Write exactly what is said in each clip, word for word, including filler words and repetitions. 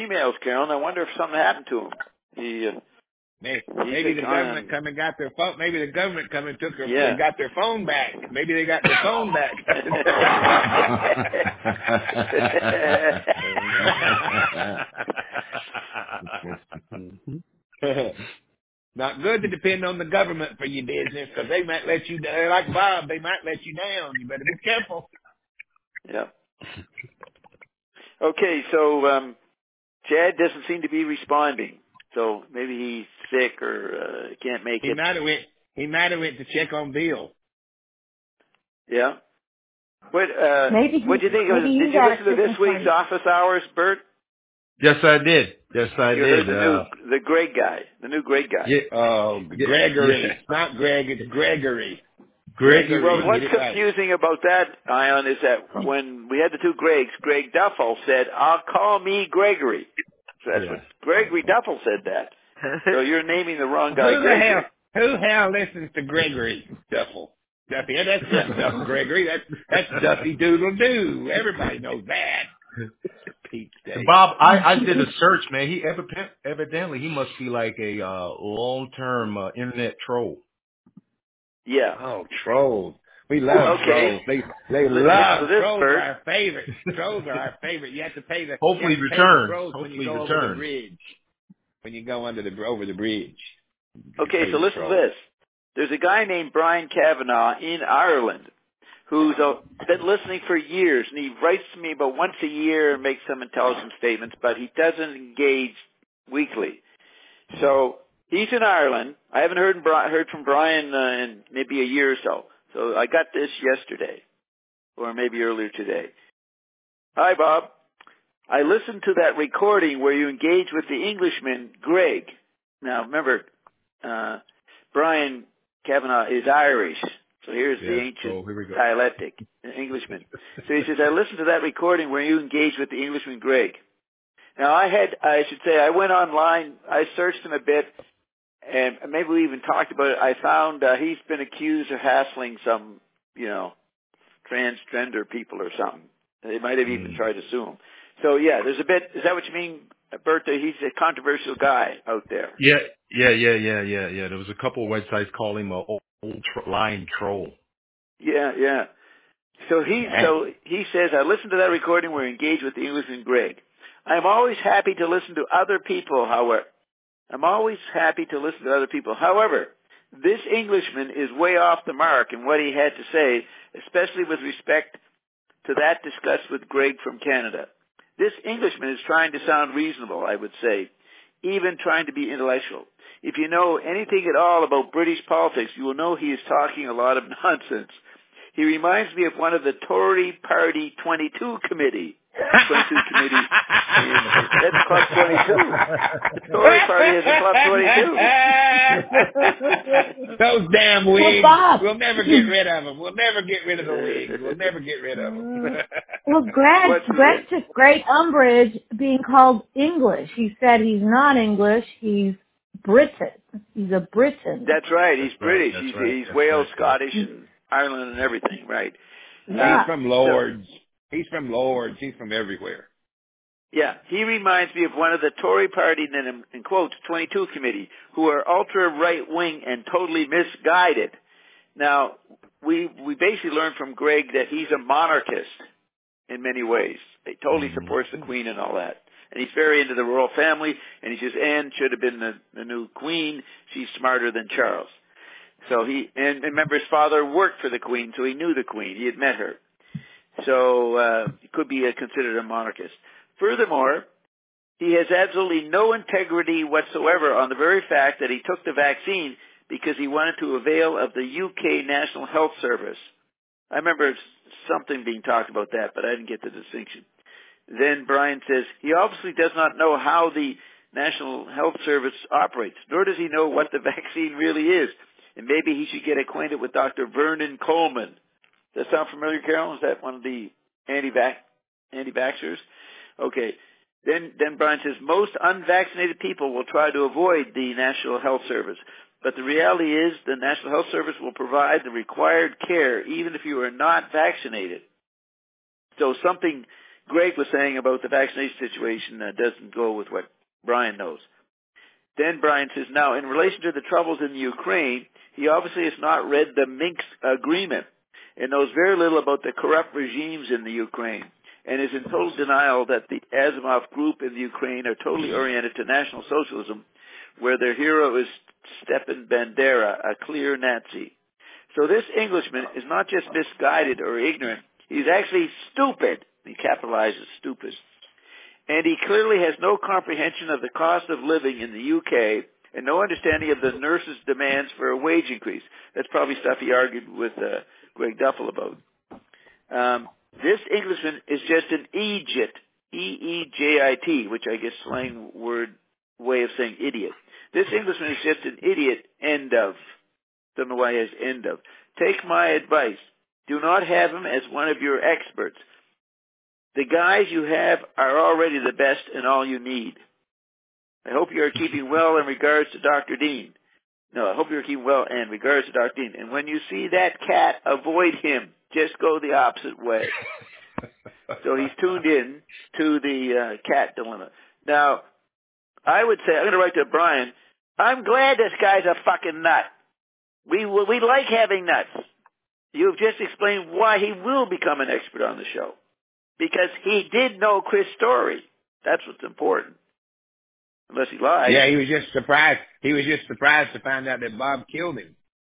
emails, Carolyn. I wonder if something happened to him. He, uh, maybe, maybe the government come and got their phone. Maybe the government come and took their. Yeah. They got their phone back. Maybe they got their phone back. Not good to depend on the government for your business because they might let you. They're like Bob. They might let you down. You better be careful. Yeah. Okay, so um, Chad doesn't seem to be responding. So maybe he's sick or uh, can't make He it. might have went. He might have went to check on Bill. Yeah. What uh, maybe what do you think? Maybe Did you you listen to this week's party. Office Hours, Bert? Yes, I did. Yes, I You did. heard the Uh, new, the Greg guy, the new Greg guy. yeah, Oh, yeah, Gregory. yeah. It's not Greg. It's Gregory. Gregory. Well, what's Get it right. confusing about that, Ion, is that when we had the two Gregs, Greg Duffel said, "I'll call me Gregory." So that's Yeah. what Gregory Duffel said that. So you're naming the wrong guy, Who the Gregory. hell? Who hell listens to Gregory Duffel? Duffy, yeah, that's not Duff Gregory. That's that's Duffy Doodle Doo. Everybody knows that. Pete's sake. Bob, I, I did a search, man. He evi- evidently he must be like a uh, long-term uh, internet troll. Yeah. Oh, trolls. We love Okay. trolls. They they Listen love to this, trolls. Bert. Are our favorite. Trolls are our favorite. You have to pay the Hopefully you have to pay return. the trolls when Hopefully you go return. over the bridge. When you go under the over the bridge. Okay, so listen to this. There's a guy named Brian Kavanagh in Ireland who's uh, been listening for years, and he writes to me about once a year and makes some intelligent statements, but he doesn't engage weekly. So he's in Ireland. I haven't heard heard from Brian uh, in maybe a year or so. So I got this yesterday, or maybe earlier today. Hi, Bob. I listened to that recording where you engage with the Englishman, Greg. Now, remember, uh, Brian Kavanagh is Irish. So here's yes. the ancient oh, here we go. dialectic, an Englishman. So he says, I listened to that recording where you engaged with the Englishman, Greg. Now, I had, I should say, I went online, I searched him a bit, and maybe we even talked about it. I found uh, he's been accused of hassling some, you know, transgender people or something. They might have even Mm. tried to sue him. So, yeah, there's a bit, is that what you mean, Bertha? He's a controversial guy out there. Yeah, yeah, yeah, yeah, yeah, yeah. There was a couple of websites call him a old, old tro- lying troll. Yeah, yeah. So he, so he says, I listened to that recording where he engaged with the Englishman Greg. I'm always happy to listen to other people, however. I'm always happy to listen to other people. However, this Englishman is way off the mark in what he had to say, especially with respect to that discussed with Greg from Canada. This Englishman is trying to sound reasonable, I would say, even trying to be intellectual. If you know anything at all about British politics, you will know he is talking a lot of nonsense. He reminds me of one of the Tory Party twenty-two committee. twenty-two committee. That's Club twenty-two. The Tory Party has a Club twenty-two. Those damn wigs. Well, we'll never get rid of them. We'll never get rid of the wigs. We'll never get rid of them. Well, Greg, Greg took great umbrage being called English. He said he's not English. He's Britain. He's a Briton. That's right. He's That's British. right. He's, Right. he's That's Wales, right. Scottish, and Ireland and everything, right? Yeah. He's from Lords. He's from Lords. He's from everywhere. Yeah, he reminds me of one of the Tory party, in, in quotes, twenty-two committee, who are ultra right-wing and totally misguided. Now, we we basically learned from Greg that he's a monarchist in many ways. He totally Mm-hmm. supports the Queen and all that. And he's very into the royal family, and he says Anne should have been the, the new Queen. She's smarter than Charles. So he, and, and remember his father worked for the Queen, so he knew the Queen. He had met her. So uh, he could be a, considered a monarchist. Furthermore, he has absolutely no integrity whatsoever on the very fact that he took the vaccine because he wanted to avail of the U K National Health Service. I remember something being talked about that, but I didn't get the distinction. Then Brian says, he obviously does not know how the National Health Service operates, nor does he know what the vaccine really is. And maybe he should get acquainted with Doctor Vernon Coleman. Does that sound familiar, Carol? Is that one of the anti-vax, anti-vaxxers? Okay. Then, then Brian says, most unvaccinated people will try to avoid the National Health Service. But the reality is the National Health Service will provide the required care even if you are not vaccinated. So something Greg was saying about the vaccination situation uh, doesn't go with what Brian knows. Then Brian says, now, in relation to the troubles in the Ukraine, he obviously has not read the Minsk agreement and knows very little about the corrupt regimes in the Ukraine, and is in total denial that the Azimov group in the Ukraine are totally oriented to National Socialism, where their hero is Stepan Bandera, a clear Nazi. So this Englishman is not just misguided or ignorant, he's actually stupid. He capitalizes stupid. And he clearly has no comprehension of the cost of living in the U K and no understanding of the nurses' demands for a wage increase. That's probably stuff he argued with uh, Greg Duffel about. Um, this Englishman is just an Egypt, E E J I T, which I guess slang word way of saying idiot. This Englishman is just an idiot, end of. Don't know why he has end of. Take my advice. Do not have him as one of your experts. The guys you have are already the best and all you need. I hope you are keeping well in regards to Doctor Dean. No, I hope you're keeping well in regards to Doctor Dean. And when you see that cat, avoid him. Just go the opposite way. So he's tuned in to the uh, cat dilemma. Now, I would say, I'm going to write to Brian, I'm glad this guy's a fucking nut. We we like having nuts. You've just explained why he will become an expert on the show. Because he did know Chris Story. That's what's important. Unless he lied. Yeah, he was just surprised. He was just surprised to find out that Bob killed him.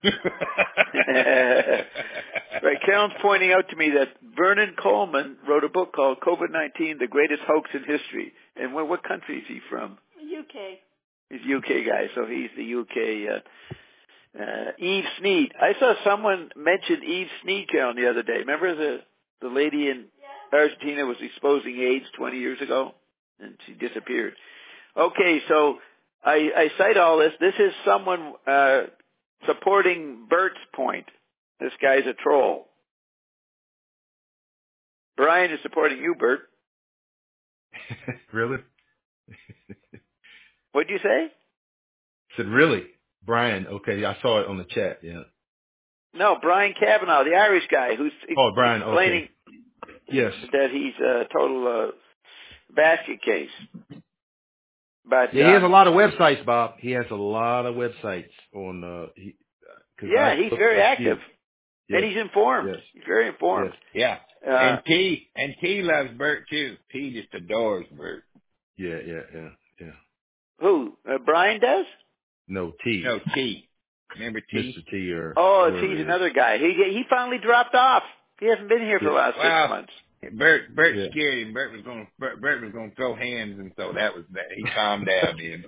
Right, Karen's pointing out to me that Vernon Coleman wrote a book called COVID nineteen, The Greatest Hoax in History. And what, what country is he from? U K. He's a U K guy, so he's the U K... Uh, uh, Eve Sneed. I saw someone mention Eve Sneed, Karen, the other day. Remember the, the lady in Argentina was exposing AIDS twenty years ago? And she disappeared. Okay, so I, I cite all this. This is someone uh, supporting Bert's point. This guy's a troll. Brian is supporting you, Bert. Really? What'd you say? I said, really? Brian, okay, I saw it on the chat, yeah. No, Brian Kavanaugh, the Irish guy who's oh, Brian, explaining okay. Yes. that he's a total uh, basket case. But yeah, uh, he has a lot of websites, Bob. He has a lot of websites on. Uh, he, yeah, I, he's very active, yes. and he's informed. Yes. He's very informed. Yes. Yeah, uh, and T and T loves Bert too. T just adores Bert. Yeah, yeah, yeah, yeah. Who? Uh, Brian does? No, T. No, T. Remember T? Mister T or oh, T's another guy. He he finally dropped off. He hasn't been here for yeah. the last well, six months. Bert Bert yeah. scared him. Bert was going Bert, Bert was going to throw hands, and so that was that. He calmed down then.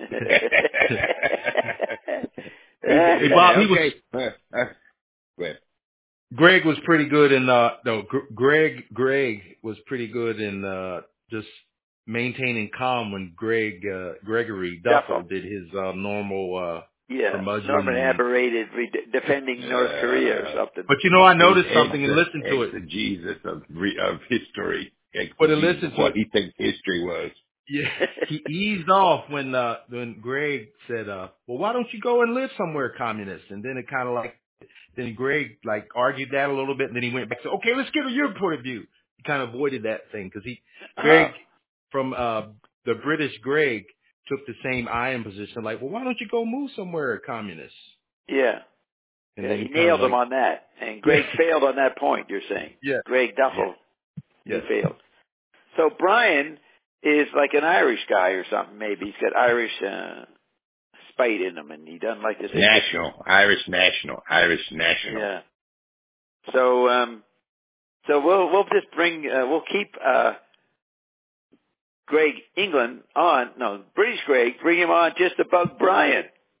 Hey, Bob, he okay. was. Uh, uh, well. Greg was pretty good in. Uh, no, G- Greg Greg was pretty good in uh, just maintaining calm when Greg uh, Gregory Duffel Duffel. did his uh, normal. Uh, Yeah, curmudgeon. Norman Aberrated re- defending North Uh, Korea or something. But you know, I noticed His something and ex- listened to it. Exegesis of re- of history. But it listened to what it. he thinks history was. Yeah, he eased off when uh, when Greg said, uh, "Well, why don't you go and live somewhere communist?" And then it kind of like, then Greg like argued that a little bit, and then he went back and said, "Okay, let's get your point of view." He kind of avoided that thing because he, Greg, uh, from uh, the British Greg, took the same iron position, like, "Well, why don't you go move somewhere communist?" Yeah. And yeah, then he he nailed like, him on that. And Greg failed on that point, you're saying. Yeah. Greg Duffel, yeah. he failed. So Brian is like an Irish guy or something, maybe. He's got Irish uh, spite in him, and he doesn't like this. National. Irish national. Irish national. Yeah. So, um, so we'll, we'll just bring, uh, we'll keep, uh, Greg England on, no, British Greg, bring him on just to bug Brian.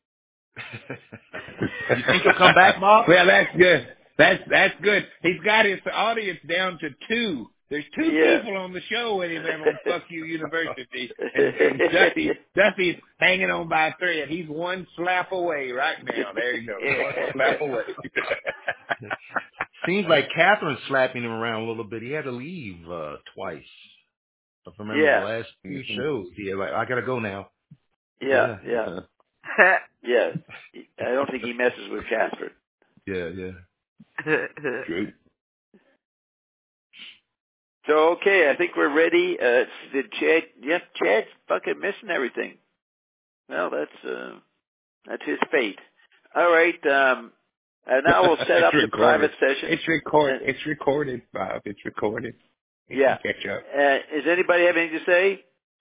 You think he'll come back, Bob? Well, that's good. That's that's good. He's got his audience down to two. There's two yeah. people on the show with him on Fuck You University, and, and Duffy, Duffy's hanging on by a thread. He's one slap away right now. There you go, one slap away. Seems like Catherine's slapping him around a little bit. He had to leave uh, twice. If I remember yeah. the last few shows, he had like, I gotta go now. Yeah, yeah. Uh-huh. yeah. I don't think he messes with Catherine. Yeah, yeah. True. So, okay, I think we're ready. Uh, did Chad, yep, Chad's fucking missing everything. Well, that's, uh, that's his fate. All right, um, and now we'll set up the private session. It's recorded. It's recorded, Bob. It's recorded. You yeah. can catch up. Uh, does anybody have anything to say?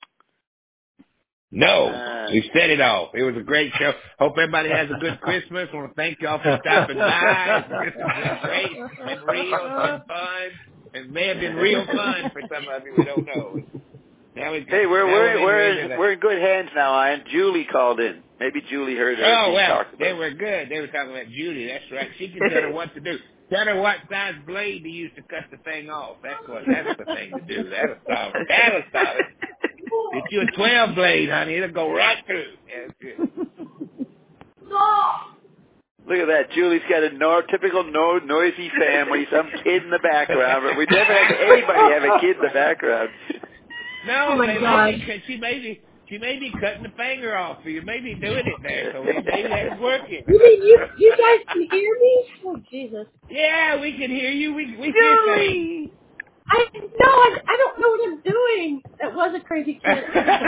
No, uh, we said it all. It was a great show. Hope everybody has a good Christmas. I want to thank y'all for stopping by. This has been great. It's been real. It's been fun. It may have been real fun for some of you. We don't know. Now we hey, we're we're we're, we're we're in good hands now, Ian. Julie called in. Maybe Julie heard her. Oh well, talk about. They were good. They were talking about Julie. That's right. She can tell her what to do. Tell her what size blade to use to cut the thing off. That's what. That's the thing to do. That'll solve it. That'll solve it. Get you a twelve blade, honey. It'll go right through. Yeah, that's good. Look at that. Julie's got a no, typical no, noisy family, some kid in the background. But we never have anybody have a kid in the background. No, oh my maybe, God. she may be she may be cutting the finger off for you. Maybe doing it there, so maybe that's working. You mean you, you guys can hear me? Oh, Jesus. Yeah, we can hear you. We we Julie! hear things. I no, I, I don't know what I'm doing. That was a crazy kid.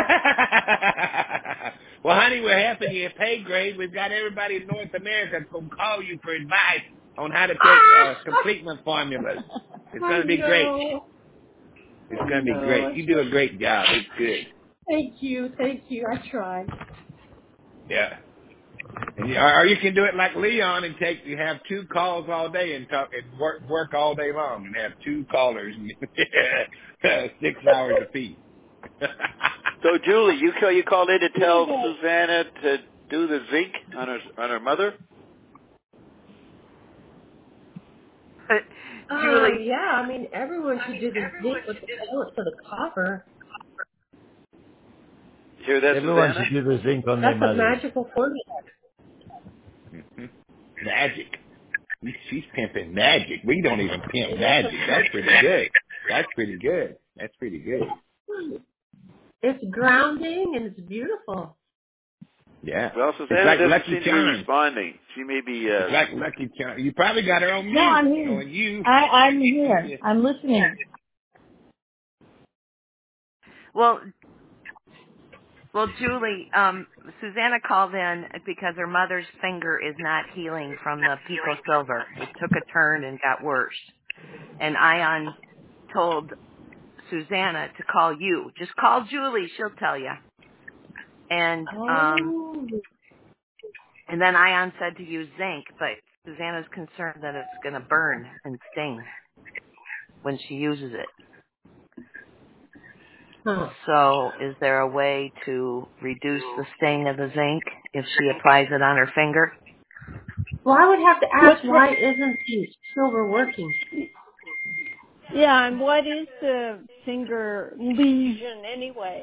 Well, honey, we're helping you at pay grade. We've got everybody in North America going to call you for advice on how to take uh, completement formulas. It's going to be no. great. It's going to be no. great. You do a great job. It's good. Thank you, thank you. I tried. Yeah. And you, or you can do it like Leon and take you have two calls all day and talk and work work all day long and have two callers and six hours apiece. So Julie, you call, you called in to tell Susanna to do the zinc on her on her mother. Uh, Julie, um, yeah, I mean everyone should do the zinc with the pellet for the copper. Hear that, Everyone Susanna? should do the zinc on That's their a mother. magical formula. Mm-hmm. Magic. She's pimping magic. We don't even pimp magic. That's pretty good. That's pretty good. That's pretty good. It's grounding and it's beautiful. Yeah. Well, Susanna like doesn't Lucky seem to be Charms. responding. She may be. Uh... It's like Lucky Charms. You probably got her on mute. No, I'm here. So you, I, I'm here. I'm listening. well, well, Julie, um, Susanna called in because her mother's finger is not healing from the pico silver. It took a turn and got worse. And Ion told Susanna to call you. Just call Julie; she'll tell you. And um, Oh. and then Ion said to use zinc, but Susanna's concerned that it's going to burn and sting when she uses it. Huh. So is there a way to reduce the sting of the zinc if she applies it on her finger? Well, I would have to ask, why isn't the silver working? Yeah, and what is the finger lesion anyway?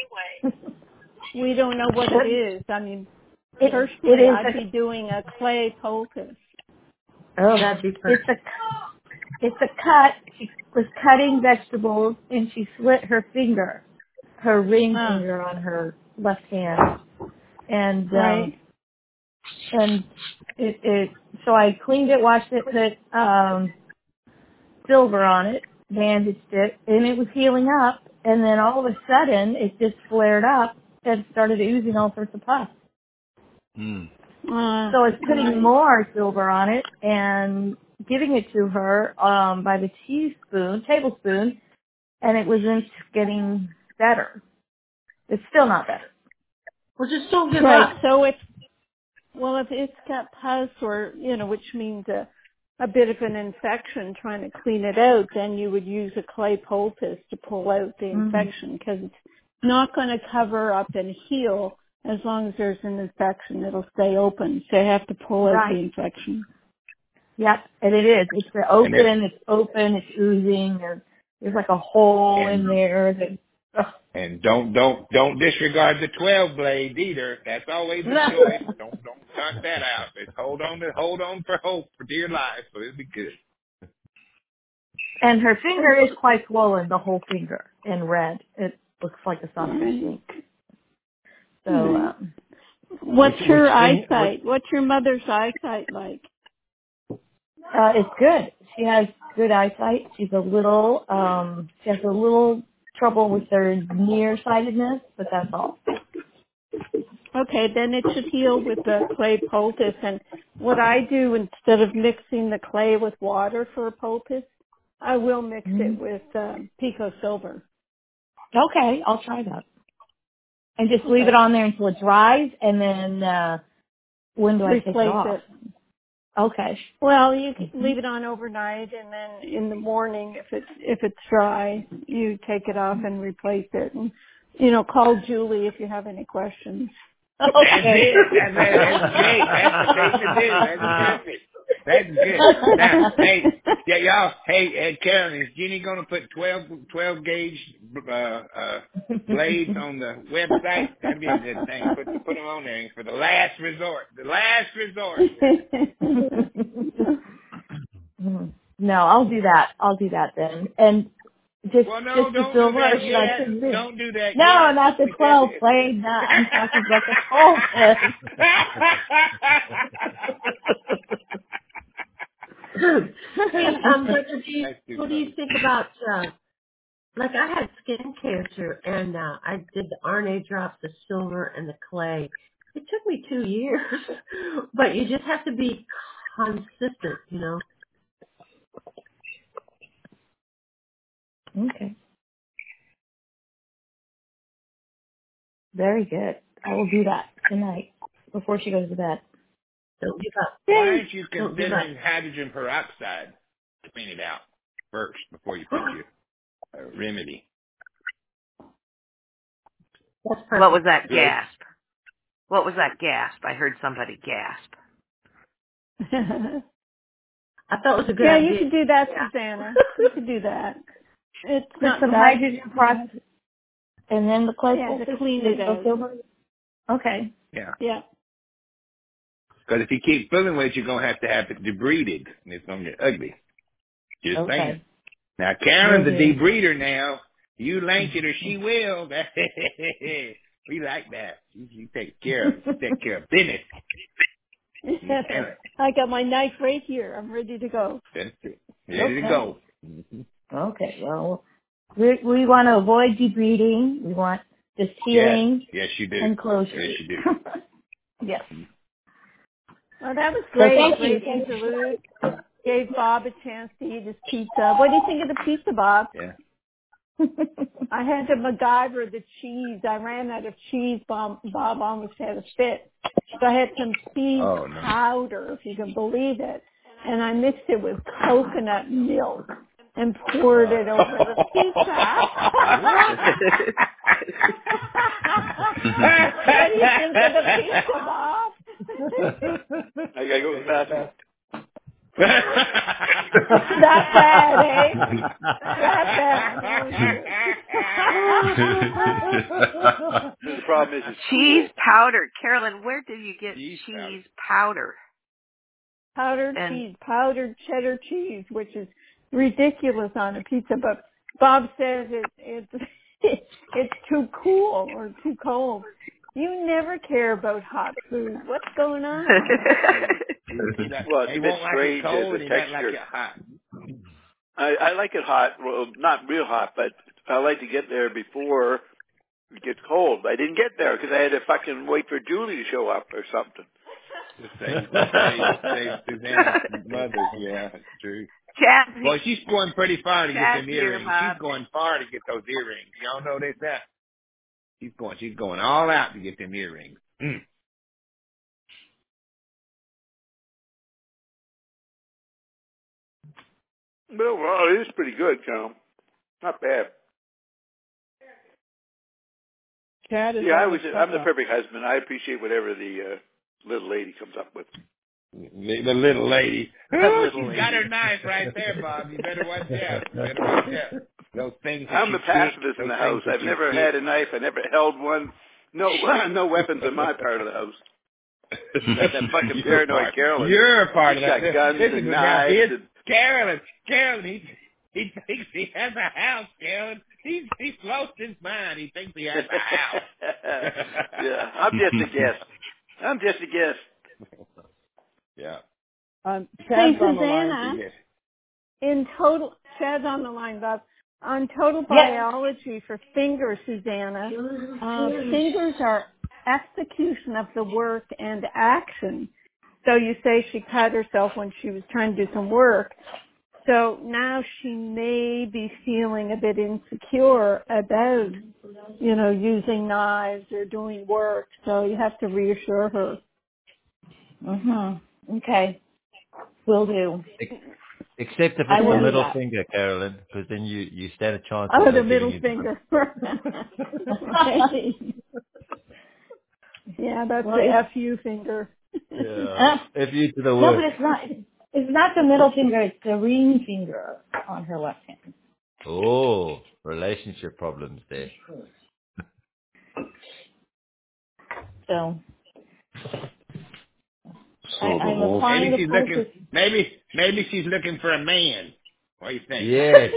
We don't know what it is. I mean, It, personally, it is I'd a, be doing a clay poultice. Oh, that'd be perfect. It's a, it's a cut. She was cutting vegetables and she slit her finger, her ring Huh. finger on her left hand. And, right. um, and it, it, so I cleaned it, washed it, put, um, silver on it, bandaged it, and it was healing up. And then all of a sudden, it just flared up and started oozing all sorts of pus. Hmm. Uh, So I was putting more silver on it and giving it to her um, by the teaspoon, tablespoon, and it wasn't getting better. It's still not better. Well, just don't give right. up. So it's, well, if it's got pus or, you know, which means a, a bit of an infection, trying to clean it out, then you would use a clay poultice to pull out the Mm-hmm. infection, because it's not going to cover up and heal. As long as there's an infection, it'll stay open. So you have to pull out Right. the infection. Yep, and it is. It's open, it's open, it's oozing. There's, there's like a hole and, in there. That, ugh. And don't don't don't disregard the twelve blade either. That's always a choice. Don't don't cut that out. Just hold on to hold on for hope for dear life, so it'll be good. And her finger is quite swollen, the whole finger, and red. It looks like a sausage ink. So, um, What's Which- her which thing- eyesight? What's your mother's eyesight like? Uh, it's good. She has good eyesight. She's a little, um, she has a little trouble with her nearsightedness, but that's all. Okay, then it should heal with the clay poultice. And what I do, instead of mixing the clay with water for a poultice, I will mix Mm-hmm. it with um, Pico Silver. Okay, I'll try that. And just Okay. leave it on there until it dries, and then uh, when do I Replace take it off? it. Okay. Well, you can leave it on overnight, and then in the morning, if it's if it's dry, you take it off and replace it. And you know, call Julie if you have any questions. That's Okay. it. That's, that's great. That's the thing to do. That's perfect. That's good. Now, hey, yeah, y'all. Hey, hey, Karen, is Jeannie gonna put twelve, twelve gauge uh, uh, blades on the website? That'd be a good thing. Put put them on there for the last resort. The last resort. No, I'll do that. I'll do that then. And just Well, no, just the don't do silver, or that should I yet. put this? Don't do that No, yet. not the We twelve said blade. No, I'm talking about the poultice. Hey, um, Doctor G, That's too what do you funny. think about, uh, like I had skin cancer and uh, I did the R N A drops, the silver and the clay. It took me two years, but you just have to be consistent, you know. Okay. Very good. I will do that tonight before she goes to bed. Don't give up. Why aren't you Don't give up. considering hydrogen peroxide to clean it out first before you put your uh, remedy? That's perfect. What was that Hello? gasp? What was that gasp? I heard somebody gasp. I thought it was a good yeah, idea. you could do that, Yeah. Susanna. You could do that. It's Put not some bad. hydrogen peroxide and then the clay Yeah, poultice to clean it out. silver. Okay. Yeah. Yeah. Because if you keep fooling with it, you're going to have to have it debrided, and it's going to get ugly. Just Okay. saying. Now, Karen's a Will do. debreeder now. You lynch it or she will. We like that. You, you take care of you take care of business. I got my knife right here. I'm ready to go. That's it. Ready Okay. to go. Mm-hmm. Okay. Well, we we want to avoid debreeding. We want just healing Yes. Yes, you do. and closure. Yes, you do. Yes. Well, that was So great. thank Great you. interlude. Gave Bob a chance to eat his pizza. What do you think of the pizza, Bob? Yeah. I had to MacGyver the cheese. I ran out of cheese. Bob, Bob almost had a fit. So I had some cheese Oh, no. powder, if you can believe it. And I mixed it with coconut milk and poured it over the pizza. What do you think of the pizza, Bob? I gotta go to the bathroom. That bad, eh? That bad. Oh, dear. The problem is it's Cheese cool. powder. Carolyn, where did you get Cheese cheese powder? Powdered And- cheese, powdered cheddar cheese, which is ridiculous on a pizza. But Bob says it, it's it's too cool or too cold. You never care about hot food. What's going on? Well, it's he a bit won't like strange it as cold, a and he might like texture. it hot. I, I like it hot. Well, not real hot, but I like to get there before it gets cold. I didn't get there because I had to fucking wait for Julie to show up or something. Just say, say, say Susanna's mother. Yeah, it's true. Chad's, Well, she's going pretty far to get Chad's them here, earrings. Bob. She's going far to get those earrings. Y'all know this, that? She's going, she's going all out to get them earrings. Mm. But overall, it is pretty good, Tom. Not bad. Chad is Yeah, I on was. the I'm the phone. perfect husband. I appreciate whatever the uh, little lady comes up with. The, the little lady. The Oh, little she's lady. got her knife right there, Bob. You better watch out. You better watch out. Those things that I'm you the kick. pacifist in Those the things house. that I've you never kick. had a knife. I never held one. No, no weapons in my part of the house. Like that fucking You're paranoid part. Carolyn. You're a part She's of that. got guns This and is now knives. his And... Carolyn. Carolyn. He he thinks he has a house. Carolyn. He he lost his mind. He thinks he has a house. Yeah, I'm just a guest. I'm just a guest. Yeah. Um, Chad's hey, on the line. Susanna, Yes. in total, Chad's on the line, Bob. On total Yes. biology for fingers, Susanna, uh, fingers are execution of the work and action. So you say she cut herself when she was trying to do some work. So now she may be feeling a bit insecure about, you know, using knives or doing work. So you have to reassure her. Mm-hmm. Okay. Will do. Except if I it's will the do middle that. finger, Carolyn, because then you, you stand a chance of Oh, her the giving middle you finger. Right. Yeah, that's Well, the it's, F U finger. Yeah. If you to the no, but work. it's not. It's not the middle finger. It's the ring finger on her left hand. Oh, relationship problems there. So I, So the I'm whole applying maybe the she's looking poultice. maybe maybe she's looking for a man. What do you think? Yes.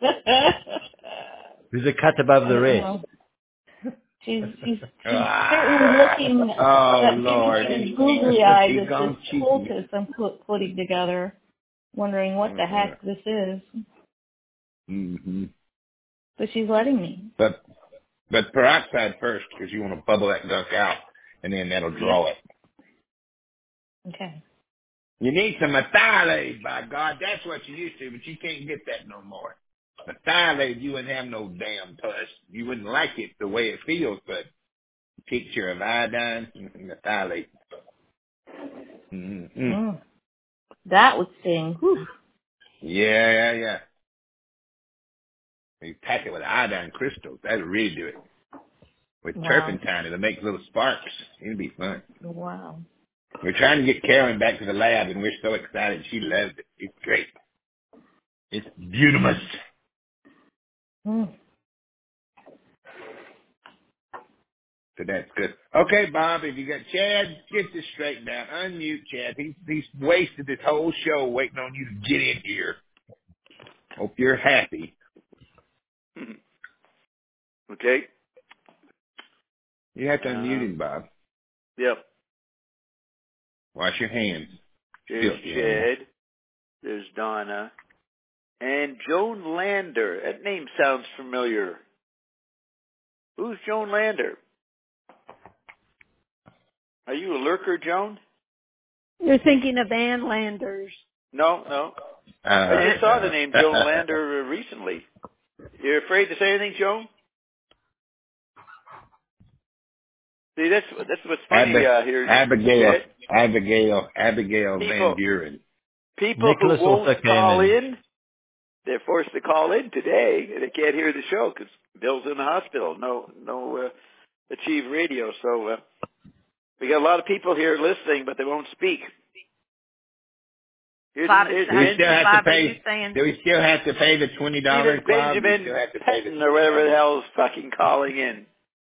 Who's a cut above I the don't rest? know. She's she's she's certainly Ah, looking. oh Uh, giving Lord, me he's, googly eyes he's at this gone cheeky. poultice I'm put, putting together, wondering what the Uh-uh. heck this is. Mm-hmm. But she's letting me. But but peroxide first because you want to bubble that gunk out, and then that'll draw it. Okay. You need some methylate, by God. That's what you used to, but you can't get that no more. Methylate, you wouldn't have no damn pus. You wouldn't like it the way it feels, but tincture of iodine, methylate. Mm-hmm. Mm. That would sting. Whew. Yeah, yeah, yeah. You pack it with iodine crystals. That'll really do it. With Wow. turpentine, it'll make little sparks. It'll be fun. Wow. We're trying to get Karen back to the lab, and we're so excited. She loves it. It's great. It's beautiful. Mm. So that's good. Okay, Bob, if you got Chad, get this straightened out. Unmute Chad. He's, he's wasted this whole show waiting on you to get in here. Hope you're happy. Okay. You have to unmute Uh, him, Bob. yep. Wash your hands. There's Filthy animal. Chad. There's Donna. And Joan Lander. That name sounds familiar. Who's Joan Lander? Are you a lurker, Joan? You're thinking of Ann Landers. No, no. Uh, I just saw the uh, name Joan Lander recently. You're afraid to say anything, Joan? See, that's that's what's funny Ab- uh, here. Abigail, Chad. Abigail, Abigail Van People, Buren. people who Nicholas won't also came call in. in, they're forced to call in today, and they can't hear the show because Bill's in the hospital. No, no uh, Achieve Radio. So uh, we got a lot of people here listening, but they won't speak. Here's, Bob, here's Do we are, still have Bob, to are you pay? saying? Do we still have to pay the twenty dollars, even Bob? Do we Benjamin still have to pay the Patton or twenty whatever the dollars? hell is fucking calling in.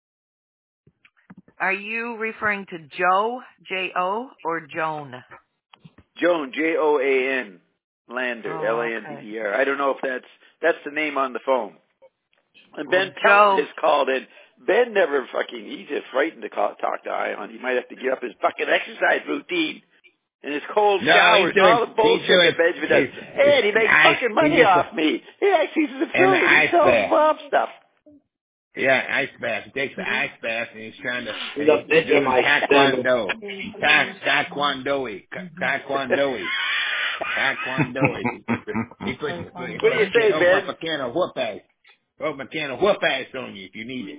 Are you referring to Joe, J O, or Joan? Joan, J O A N, Lander, L Oh, A N okay. D E R. I don't know if that's that's the name on the phone. And Well, Ben Joe. Pelton has called in. Ben never fucking, he's just frightened to call, talk to Ion. He might have to give up his fucking exercise routine and his cold No, showers he's and all doing. the He's bullshit doing. that Benjamin does. He's, And he the makes ice. fucking He money gets off a me. He actually uses and the affiliate. He ice sells bath. Bob stuff. Yeah, ice bath. He takes the ice bath and he's trying to. And He's a he's, he's bitch in doing my sandal. taekwondo. Ta- Taekwondo-y. Taekwondo-y. Taekwondo-y. He puts the. He puts. He What do you puts say, the. Open up Ben? a can of whoop ass. Open a can of whoop ass on you if you need it.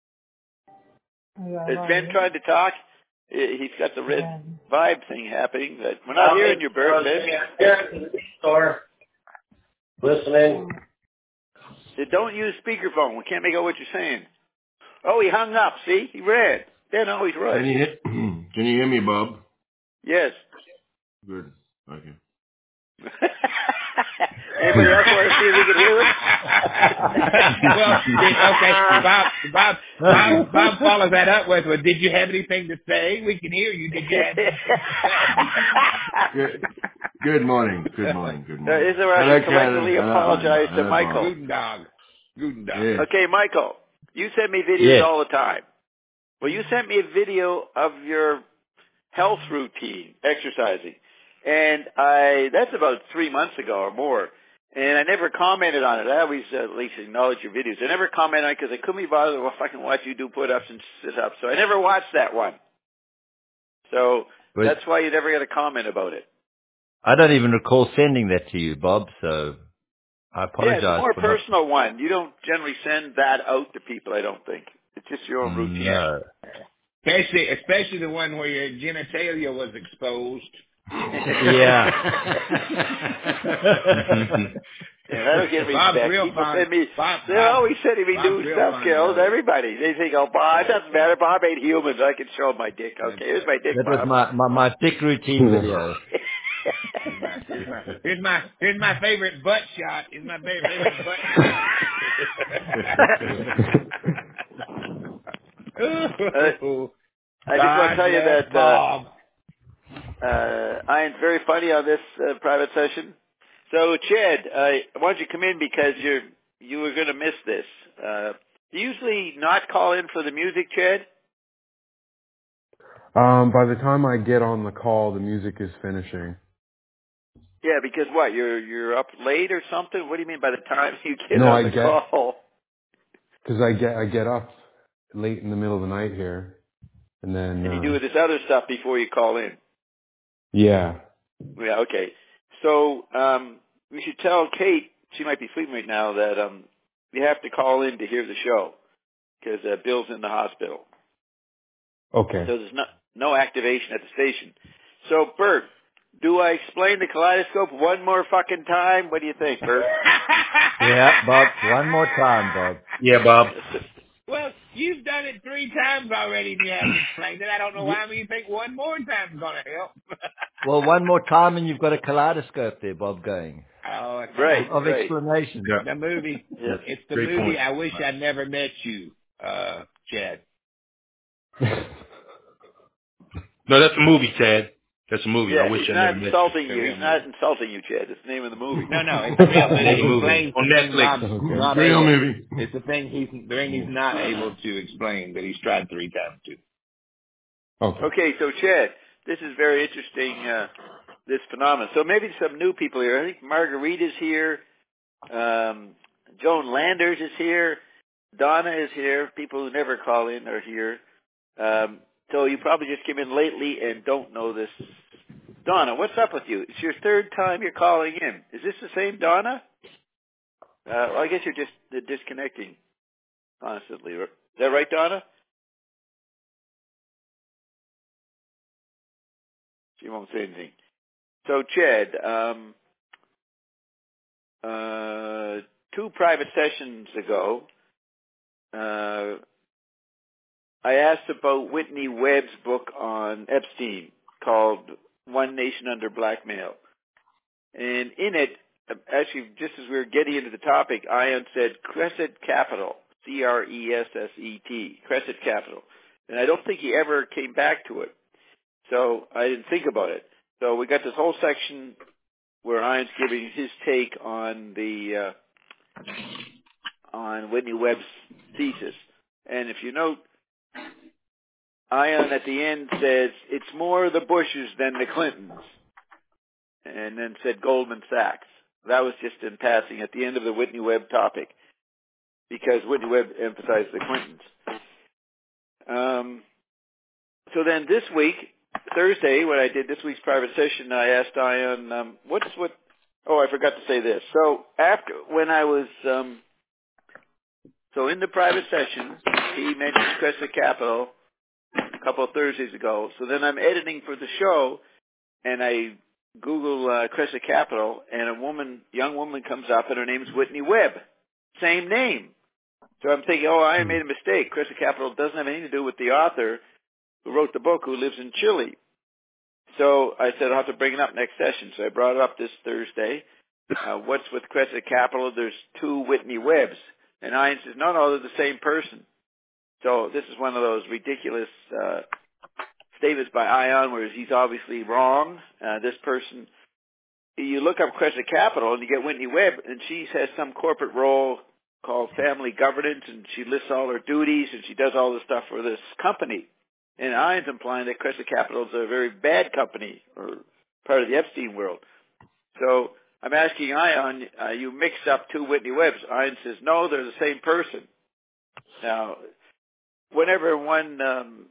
Has Ben tried to talk? He- He's got the red vibe thing happening, but we're not I'm hearing in- your I bird, was Ben. here in the store listening. So don't use speakerphone. We can't make out what you're saying. Oh, he hung up. See? He read. Ben always Can runs. you, hear, can you hear me, Bob? Yes. Good. Okay. Anybody else want to see if they can hear him? Well, did, okay, Bob, Bob, Bob, Bob follows that up with, well, did you have anything to say? We can hear you. Did you have anything to say? Good, good morning. Good morning. Good Uh, morning. is there I Hello, should collectively Karen. Hello, apologize Ian. to Hello, Michael. Bob. Guten Dog. Guten Dog. Yes. Okay, Michael, you send me videos Yes. all the time. Well, you sent me a video of your health routine, exercising. And I, that's about three months ago or more. And I never commented on it. I always uh, at least acknowledge your videos. I never commented on it because I couldn't be bothered to fucking watch you do put-ups and sit-ups. So I never watched that one. So But that's why you never got a comment about it. I don't even recall sending that to you, Bob, so I apologize. Yeah, it's a more for personal one. You don't generally send that out to people, I don't think. It's just your own not, routine. No. Especially, especially the one where your genitalia was exposed. Yeah. Yeah, that'll get Bob's respect. real People fond. send me, Bob, they're Bob, always sending me Bob's new real stuff, fond skills. of Everybody. They think, oh, Bob, it doesn't matter. Bob ain't human. I can show my dick. Okay, here's my dick, That was Bob. my, my, my dick routine video. Here's my, here's my, here's my, here's my favorite butt shot. Here's my favorite butt shot. uh, I just want to tell you that Bob. uh, uh, Ian's very funny on this uh, private session. So, Chad, uh, why don't you come in because you're you were going to miss this. Uh, do you usually not call in for the music, Chad? Um, by the time I get on the call, the music is finishing. Yeah, because what? You're you're up late or something? What do you mean by the time you get No, on I the get, call? Because I get I get up late in the middle of the night here, and then And you uh, do this other stuff before you call in. yeah. Yeah, okay. So um, we should tell Kate, she might be sleeping right now, that um, you have to call in to hear the show because uh, Bill's in the hospital. Okay. So there's no, no activation at the station. So, Bert, do I explain the kaleidoscope one more fucking time? What do you think, Bert? Yeah, Bob. One more time, Bob. Yeah, Bob. Well, you've done it three times already and you haven't explained it. I don't know why you think one more time is going to help. Well, one more time and you've got a kaleidoscope there, Bob, going. Oh, it's Right, Of right. explanation. Yeah. the movie. Yeah. It's the Great movie point. I Wish I'd Never Met You, uh, Chad. No, that's a movie, Chad. That's a movie. Yeah, I wish he's I not never met insulting you. you. He's not insulting you, Chad. It's the name of the movie. No, no, it's real. But it It's a movie. explains On the thing Netflix. Bob's Okay. not Real able. movie. It's the thing he's the thing he's not able to explain, but he's tried three times to. Okay. Okay, so Chad, this is very interesting, uh, this phenomenon. So maybe some new people here. I think Marguerite's here. Um, Joan Landers is here. Donna is here. People who never call in are here. Um, so you probably just came in lately and don't know this. Donna, what's up with you? It's your third time you're calling in. Is this the same Donna? Uh, well, I guess you're just uh, disconnecting constantly. Is that right, Donna? She won't say anything. So, Chad, um, uh, two private sessions ago, uh, I asked about Whitney Webb's book on Epstein called One Nation Under Blackmail. And in it, actually, just as we were getting into the topic, Ian said Cresset Capital, C R E S S E T, Cresset Capital. And I don't think he ever came back to it. So I didn't think about it. So we got this whole section where Ian's giving his take on the uh, on Whitney Webb's thesis. And if you note, Ian at the end says, it's more the Bushes than the Clintons. And then said Goldman Sachs. That was just in passing at the end of the Whitney Webb topic, because Whitney Webb emphasized the Clintons. Um, so then this week, Thursday, when I did this week's private session, I asked Ian, um, what's what, oh, I forgot to say this. So after, when I was, um, so in the private session, he mentioned Crescent Capital a couple of Thursdays ago. So then I'm editing for the show, and I Google uh, Crescent Capital, and a woman, young woman comes up, and her name's Whitney Webb. Same name. So I'm thinking, oh, I made a mistake. Crescent Capital doesn't have anything to do with the author who wrote the book, who lives in Chile. So I said I'll have to bring it up next session. So I brought it up this Thursday. Uh, what's with Crescent Capital? There's two Whitney Webbs. And Ian says, no, no, they're the same person. So this is one of those ridiculous uh, statements by Ian where he's obviously wrong. Uh, this person, you look up Crescent Capital and you get Whitney Webb, and she has some corporate role called family governance, and she lists all her duties, and she does all this stuff for this company. And Ian's implying that Crescent Capital is a very bad company, or part of the Epstein world. So I'm asking Ion, uh, you mixed up two Whitney Webbs. Ion says, no, they're the same person. Now, whenever one um,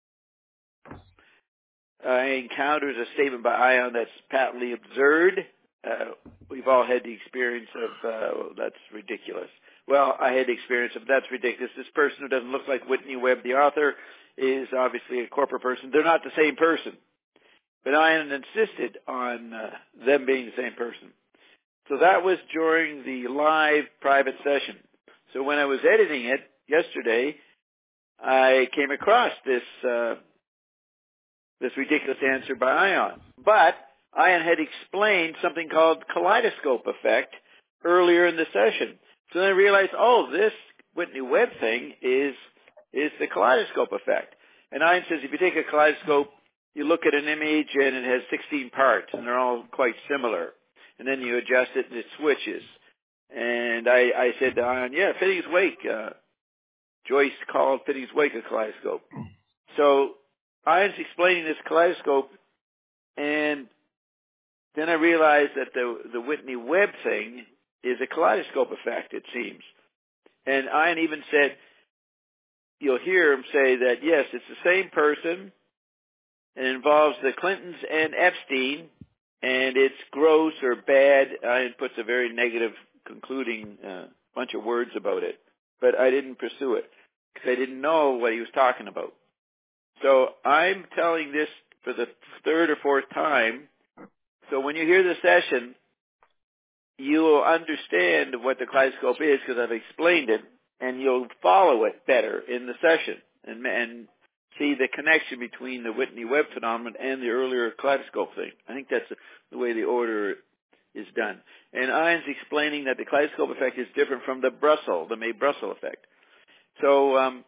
uh, encounters a statement by Ion that's patently absurd, uh, we've all had the experience of, uh, well, that's ridiculous. Well, I had the experience of, that's ridiculous. This person who doesn't look like Whitney Webb, the author, is obviously a corporate person. They're not the same person. But Ion insisted on uh, them being the same person. So that was during the live private session. So when I was editing it yesterday, I came across this uh, this ridiculous answer by Ion. But Ion had explained something called kaleidoscope effect earlier in the session. So then I realized, oh, this Whitney Webb thing is is the kaleidoscope effect. And Ion says if you take a kaleidoscope, you look at an image and it has sixteen parts and they're all quite similar. And then you adjust it and it switches. And I, I said to Ion, yeah, Finney's Wake. Uh, Joyce called Finney's Wake a kaleidoscope. So Ion's explaining this kaleidoscope, and then I realized that the the Whitney Webb thing is a kaleidoscope effect, it seems. And Ion even said, you'll hear him say that, yes, it's the same person, and it involves the Clintons and Epstein, and it's gross or bad. Ion puts a very negative concluding uh, bunch of words about it. But I didn't pursue it because I didn't know what he was talking about. So I'm telling this for the third or fourth time. So when you hear the session, you will understand what the kaleidoscope is because I've explained it, and you'll follow it better in the session and, and see the connection between the Whitney Webb phenomenon and the earlier kaleidoscope thing. I think that's the way the order is done. And Ion's explaining that the kaleidoscope effect is different from the Brussels, the May Brussels effect. So, um,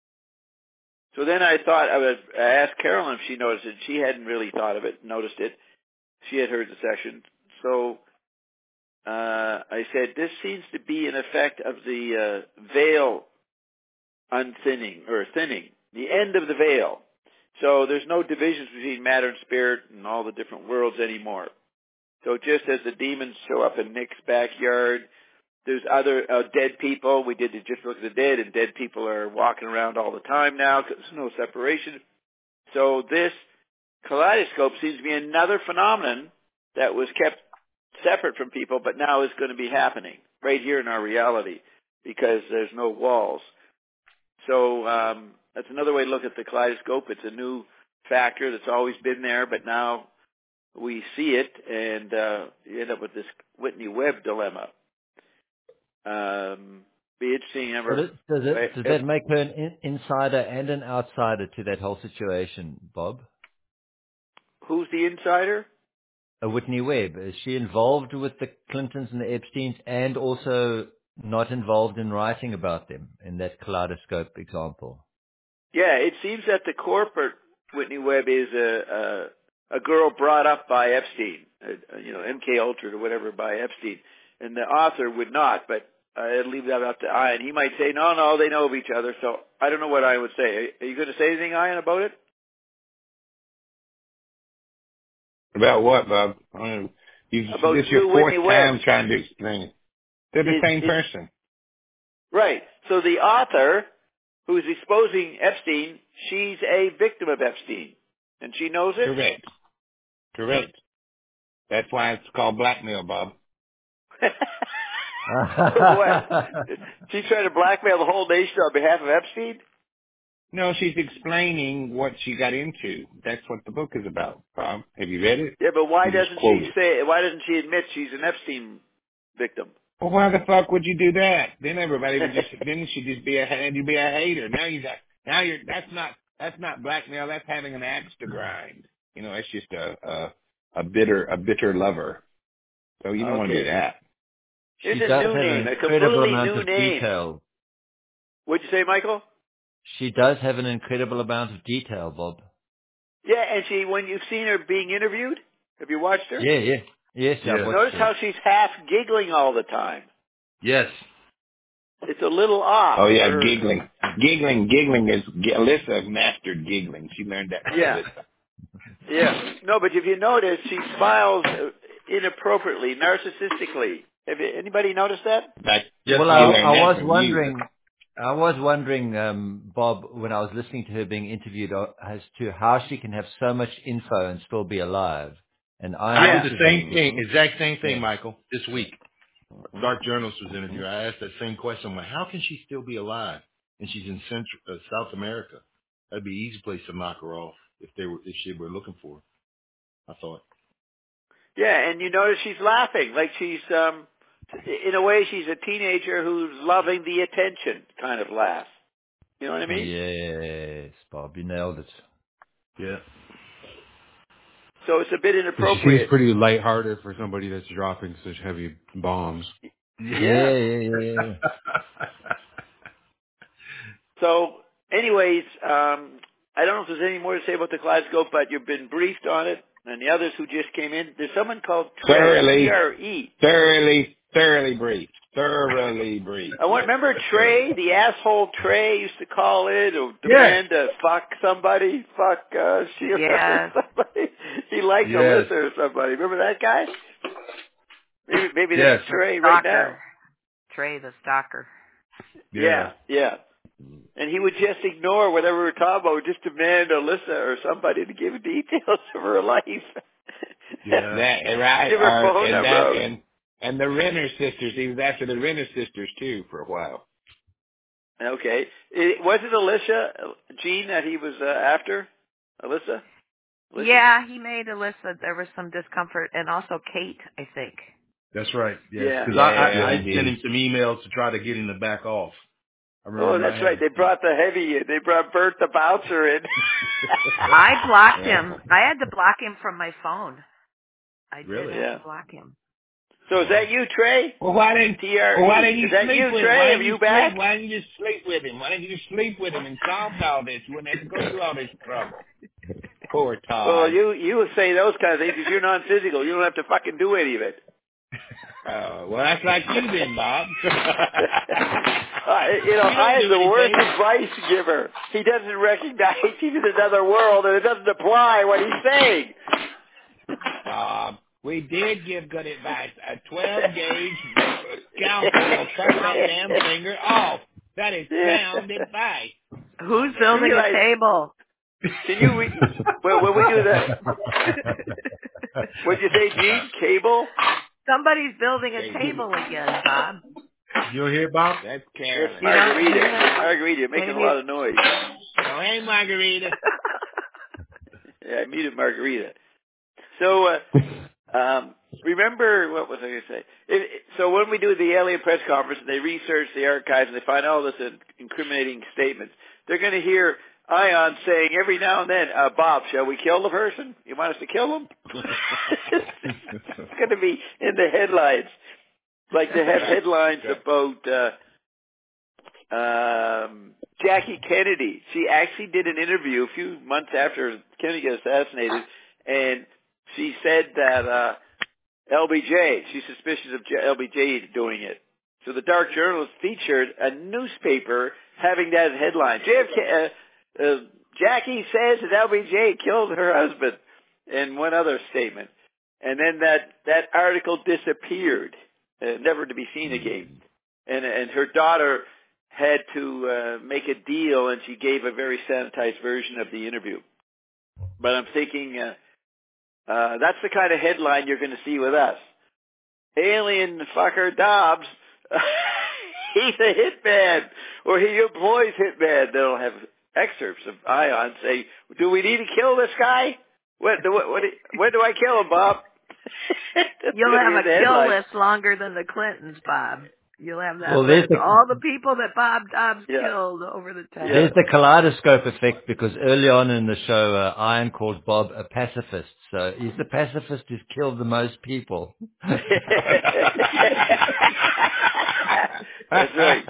so then I thought I would I asked Carolyn if she noticed it. She hadn't really thought of it, noticed it. She had heard the session. So uh, I said, this seems to be an effect of the uh, veil unthinning or thinning, the end of the veil. So there's no divisions between matter and spirit and all the different worlds anymore. So just as the demons show up in Nick's backyard, there's other uh, dead people. We did the Just Look at the Dead, and dead people are walking around all the time now because there's no separation. So this kaleidoscope seems to be another phenomenon that was kept separate from people, but now is going to be happening right here in our reality because there's no walls. So um, that's another way to look at the kaleidoscope. It's a new factor that's always been there, but now we see it, and uh, you end up with this Whitney Webb dilemma. Um, be interesting. Ever, does, does, it, does that make her an in, insider and an outsider to that whole situation, Bob? Who's the insider? Uh, Whitney Webb. Is she involved with the Clintons and the Epsteins and also not involved in writing about them in that kaleidoscope example? Yeah, it seems that the corporate Whitney Webb is a, a, a girl brought up by Epstein, uh, you know, M K Ultra or whatever by Epstein. And the author would not, but I'd leave that up to Ian. He might say, no, no, they know of each other. So I don't know what I would say. Are you going to say anything, Ian, about it? About what, Bob? I mean, you, about this is your fourth time Webb. trying to explain it. They're the it, same it, person. Right. So the author who's exposing Epstein, she's a victim of Epstein. And she knows it? Correct. Correct. That's why it's called blackmail, Bob. What? She's trying to blackmail the whole nation on behalf of Epstein? No, she's explaining what she got into. That's what the book is about, Bob. Have you read it? Yeah, but why you doesn't she say? Why doesn't she admit she's an Epstein victim? Well, why the fuck would you do that? Then everybody would just. Then she'd just be a. You'd be a hater. Now you got. Now you're. That's not. That's not blackmail. That's having an axe to grind. You know, it's just a a, a bitter a bitter lover. So you don't okay. want to do that. It's she a does new have name, an a incredible completely amount new of name. detail. What'd you say, Michael? She does have an incredible amount of detail, Bob. Yeah, and she, when you've seen her being interviewed, have you watched her? Yeah, yeah. Yes, yeah. I've watched Notice her. how she's half giggling all the time. Yes. It's a little off. Oh, yeah, her. giggling. Giggling, giggling is, Alyssa mastered giggling. She learned that from yeah. Alyssa. Yeah. No, but if you notice, she smiles inappropriately, narcissistically. Have you, anybody noticed that? That well, you I, learned I that was from wondering, you. I was wondering, um, Bob, when I was listening to her being interviewed, uh, as to how she can have so much info and still be alive. And I, I Yeah. did the same thing, exact same thing, Yeah. Michael, this week. Dark Journalist was interviewed. I asked that same question. I'm like, how can she still be alive? And she's in Central, uh, South America. That'd be an easy place to knock her off if they were, if she were looking for her, I thought. Yeah, and you notice she's laughing, like she's, um, in a way, she's a teenager who's loving the attention kind of laugh. You know what I mean? yes, Bob, you nailed it. Yeah. So it's a bit So she seems inappropriate. pretty lighthearted for somebody that's dropping such heavy bombs. Yeah, Yeah. yeah, yeah. yeah. So, anyways, um, I don't know if there's any more to say about the Kaleidoscope, but you've been briefed on it. And the others who just came in, there's someone called Trey, Thoroughly, T R E. thoroughly, thoroughly briefed. Thoroughly briefed. I want, remember Trey, the asshole Trey used to call in or Yes. demand to fuck somebody, fuck uh, Sheila Yes. or somebody. He liked Yes. Alyssa or somebody. Remember that guy? Maybe, maybe Yes. that's Trey right now. Stalker. Trey the stalker. Yeah, yeah. And he would just ignore whatever we were talking about, just demand Alyssa or somebody to give details of her life. Yeah. That, right. Give her Or, phone and, number that, out. and, and the Renner sisters. He was after the Renner sisters, too, for a while. Okay. It, was it Alicia, Jean, that he was uh, after? Alyssa? Alyssa? Yeah, he made Alyssa. There was some discomfort, and also Kate, I think. That's right. Yes. Yeah. Because Yeah, I, I, I indeed. sent him some emails to try to get him to back off. I remember Oh, in my that's head. right. They brought the heavy in. They brought Bert the bouncer in. I blocked him. I had to block him from my phone. I Really? did have Yeah. to block him. So is that you, Trey? Well, why didn't, T R E. well, why didn't you Is that sleep you, with Trey? him? Why Are didn't you you back? sleep? Why didn't you just sleep with him? Why didn't you just sleep with him and solve all this? You wouldn't have to go through all this trouble. Poor Todd. Well, you you say those kind of things because you're non-physical. You don't have to fucking do any of it. Oh, well, that's like you then, Bob. I, you know, You don't I am do the worst anything. advice giver. He doesn't recognize he's in another world, and it doesn't apply what he's saying. Bob, we did give good advice. A twelve gauge scalpel will cut that damn finger off. That is sound advice. Who's building realize- a table? Can you, re- when, when we do that, what'd you say, Gene? Cable? Somebody's building a Table. table again, Bob. You don't hear, Bob? That's That's Carolyn. Margarita. You know, Margarita, you're making maybe- a lot of noise. Oh, hey, Margarita. Yeah, I muted Margarita. So, uh, um, remember, what was I going to say? It, it, so when we do the alien press conference and they research the archives and they find all this in, incriminating statements, they're going to hear Ion saying every now and then, uh, Bob, shall we kill the person? You want us to kill him? It's going to be in the headlines. Like they have headlines about uh, um, Jackie Kennedy. She actually did an interview a few months after Kennedy got assassinated, and she said that uh, L B J, she's suspicious of J- L B J doing it. So the Dark Journalist featured a newspaper having that headline. J F K, uh, uh, Jackie says that L B J killed her husband, and one other statement. And then that, that article disappeared, uh, never to be seen again. And, and her daughter had to uh, make a deal, and she gave a very sanitized version of the interview. But I'm thinking uh, uh, that's the kind of headline you're going to see with us. Alien fucker Dobbs, he's a hitman, or he employs hitman. They'll have excerpts of Ion say, "Do we need to kill this guy? What? What? what when do I kill him, Bob?" You'll have a kill headline. list longer than the Clintons, Bob. You'll have that Well, there's list. the- All the people that Bob Dobbs Yeah. killed over the time. There's the kaleidoscope effect because early on in the show, uh, Iron called Bob a pacifist. So he's the pacifist who's killed the most people. That's right.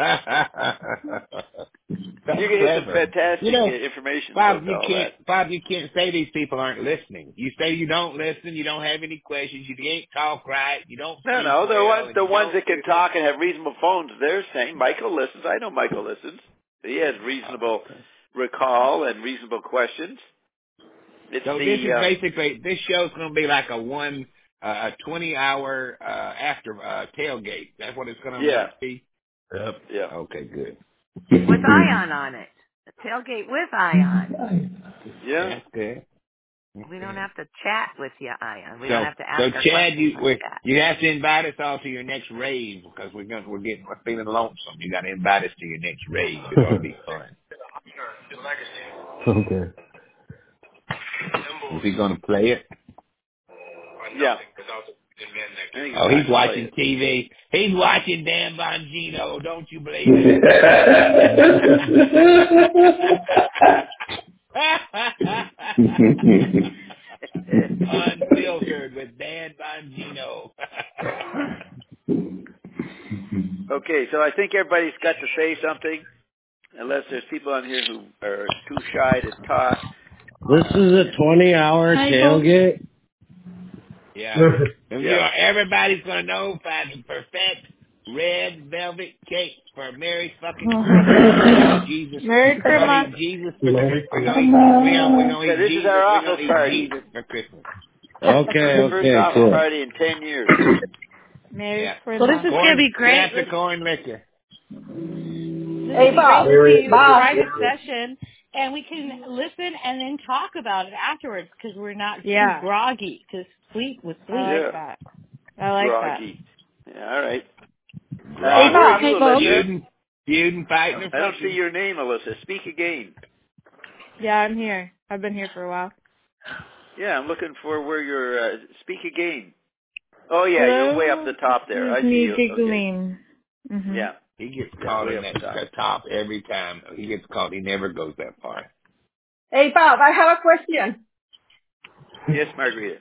That's You can get some clever. fantastic You know, uh, information Bob, about you all can't, that. Bob, you can't say these people aren't listening. You say you don't listen, you don't have any questions, you can't talk right, you don't No, speak no, the well, ones and the you ones don't that can listen. talk and have reasonable phones, they're saying Michael listens. I know Michael listens. He has reasonable Oh, okay. recall and reasonable questions. It's So the, this is uh, basically, this show's going to be like a one, uh, a twenty hour, uh, after, uh, tailgate. That's what it's going to yeah, be? Yep. yeah. Okay, good. With Ion on it. A tailgate with Ion. Yeah. That's good. We don't have to chat with you, Ion. We So, don't have to ask so our Chad, questions you on we, chat. you have to invite us all to your next rave because we're going we're getting we're feeling lonesome. You got to invite us to your next rave. It's going to be fun. Okay. Is he going to play it? Yeah. Oh, he's watching T V. He's watching Dan Bongino. Don't you believe it? Unfiltered with Dan Bongino. Okay, so I think everybody's got to say something, unless there's people on here who are too shy to talk. This is a twenty-hour tailgate. Yeah. And, you know, everybody's going to know find the perfect red velvet cake for Mary fucking Christmas. Jesus. Merry We're going to Christmas. eat Jesus for Christmas. We're going to eat, we're gonna, we're gonna Yeah, eat this Jesus. is our We're going office to eat party. Jesus for Christmas. Okay, The first okay, office cool. party in ten years. Merry Yeah. Christmas. Well, this is Corn, going to be great. That's the corn liquor. This Hey, would be Bob. great to see you Bob. private session, and we can listen and then talk about it afterwards because we're not Yeah. too groggy. Because sleep was I sleep. like Yeah. that. I like Groggy. Yeah, all right. Uh, Groggy. where are you, Alyssa? Feuding, feuding, fighting, and I don't see fucking. your name, Alyssa. Speak again. that. Yeah, I'm here. I've been here for a while. Yeah, I'm looking for where you're. Uh, speak again. Oh yeah, Hello? you're way up the top there. I It's see me you. Okay. giggling. Mm-hmm. Yeah. He gets Yeah, caught way in up that the top. the top every time. He gets caught. He never goes that far. Hey, Bob, I have a question. Yes, Margarita.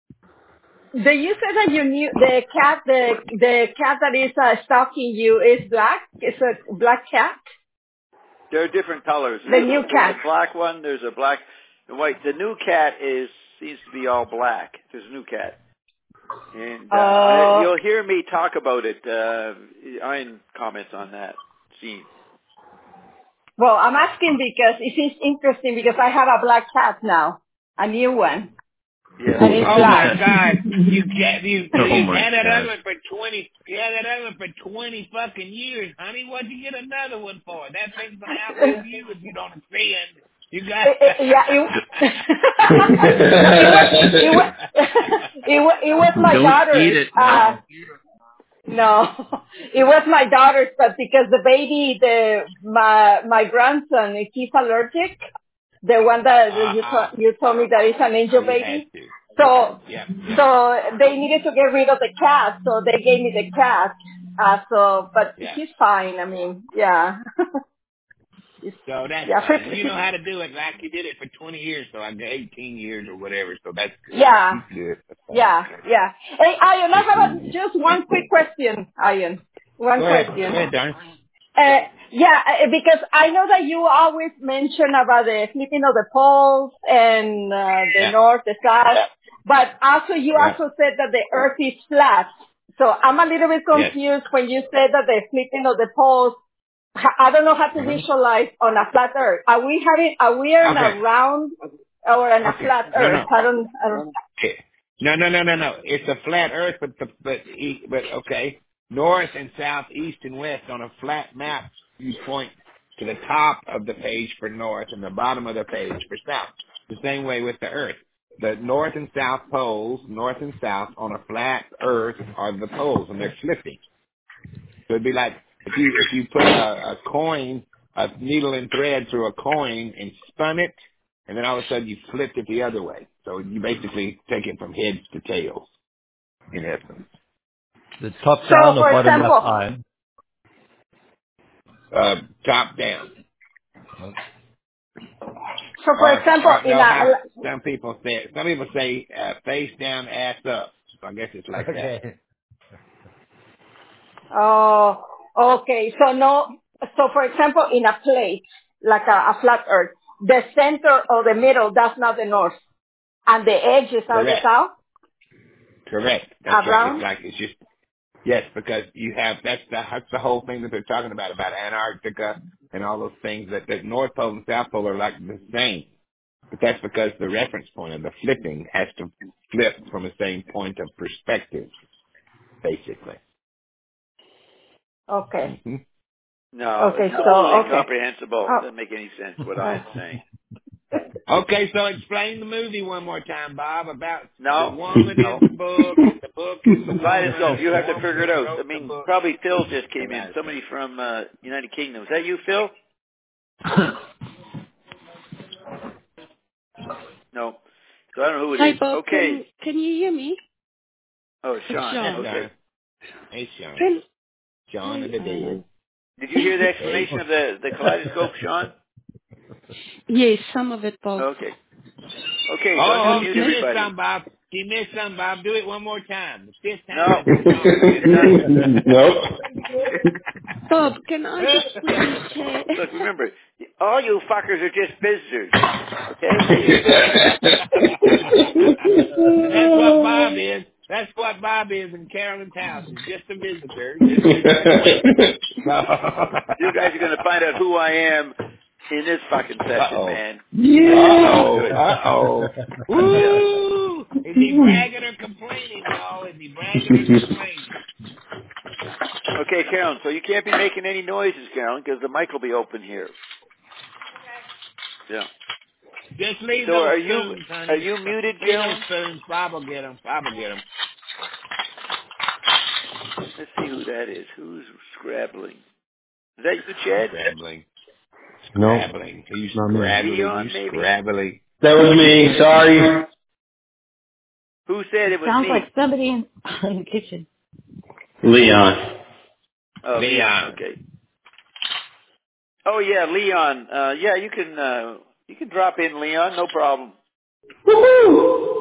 Do you say that you knew the cat, the the cat that is uh, stalking you is black? It's a black cat? There are different colors. The There's, new there's cat. a black one. There's a black and white. The new cat is seems to be all black. There's a new cat, and uh, I, Uh, you'll hear me talk about it. Uh, Ian comments on that scene. well, I'm asking because it seems interesting because I have a black cat now, a new one, Yes. and it's Oh black. my God! You can't. You Oh you my had that God. other one for twenty. You had that other one for twenty fucking years, honey. What'd you get another one for? That thing's gonna outlive you if you don't offend. You got. It, it, yeah, it, no, it was it was it was, it was my Don't daughter's. eat it Uh, now. no, it was my daughter's, but because the baby, the my my grandson, he's allergic. The one that you uh-uh. told you told me that is an angel You baby. had to. So Yeah. so they needed to get rid of the cat, so they gave me the cat. Uh, so, but Yeah. he's fine. I mean, yeah. It's- So that's yeah, fine. You know how to do it, like you did it for twenty years, so I got eighteen years or whatever. So that's good. Yeah. He's good. That's fine. Yeah, yeah. Hey, Ian, I have a, just one quick question, Ian. One Go ahead. question. Go ahead, darn. Uh, yeah, uh, because I know that you always mention about the flipping of the poles and uh, the Yeah. north, the south, but also you Yeah. also said that the earth is flat. So I'm a little bit Yes. confused when you said that the flipping of the poles. h- I don't know how to visualize on a flat earth. Are we having? Are we in Okay. a round or in a Okay. flat No, earth? no. I don't. I don't. Okay. No, no, no, no, no. It's a flat Earth, but the, but e- but okay. North and south, east and west on a flat map. You point to the top of the page for north and the bottom of the page for south. The same way with the Earth. The north and south poles, north and south on a flat Earth are the poles, and they're flipping. So it'd be like if you if you put a, a coin, a needle and thread through a coin and spun it, and then all of a sudden you flipped it the other way. So you basically take it from heads to tails, in essence. The top So, down or for bottom example, up iron? Uh, top down. so for Or, example, or in no, how a some people say some people say uh, face down, ass up. So I guess it's like that. Okay. oh, okay. So no. So for example, in a plate like a, a flat Earth, the center or the middle that's not the north, and the edges are the Correct. south. Correct. That's right. Around. It's like it's just yes, because you have that's the that's the whole thing that they're talking about about Antarctica and all those things that the North Pole and South Pole are like the same. But that's because the reference point of the flipping has to flip from the same point of perspective, basically. Okay. Mm-hmm. No, Okay, it's so, totally okay. incomprehensible. Oh. Doesn't make any sense what I am saying. Okay, so explain the movie one more time, Bob, about No. the woman No. in the book, and the book is the woman. Kaleidoscope. You have to the figure it woman out. wrote I mean, the book. probably Phil just came in. Kaleidoscope. Somebody from uh, United Kingdom. Is that you, Phil? No. So I don't know who it Hi, is. Bob. Okay. Can, can you hear me? Oh, Sean. Sean. Okay. Hey, Sean. Can, John of the dead. Did you hear the explanation of the, the kaleidoscope, Sean? Yes, some of it, Bob. Okay. Okay, so Oh, I'm oh, going to mute you missed everybody. some, Bob. You missed some, Bob. Do it one more time. The fifth No. time is the charm. Nope. Bob, can I just quickly share? Look, remember, all you fuckers are just visitors. Okay? That's what Bob is. That's what Bob is in Carolyn's house. He's just a visitor. Just You guys are going to find out who I am in this fucking session, Uh-oh. man. Uh-oh. Uh-oh. Woo! Is he bragging or complaining, y'all? Is he bragging or complaining? Okay, Carolyn, so you can't be making any noises, Carolyn, because the mic will be open here. Yeah. Just leave So those are you spoons, honey. are you muted, Leave Carolyn? those spoons. Bob will get them. Bob will get them. Let's see who that is. Who's scrabbling? Is that you, Chad? Scrabbling. No. Scrabbling. Are you Not me. scrabbling? Leon, You maybe? scrabbling. That was me. Sorry. Who said it was Sounds me? like somebody in, in the kitchen. Leon. Oh, Leon. Leon. Okay. Oh yeah, Leon. Uh, yeah, you can uh, you can drop in, Leon. No problem. Woohoo!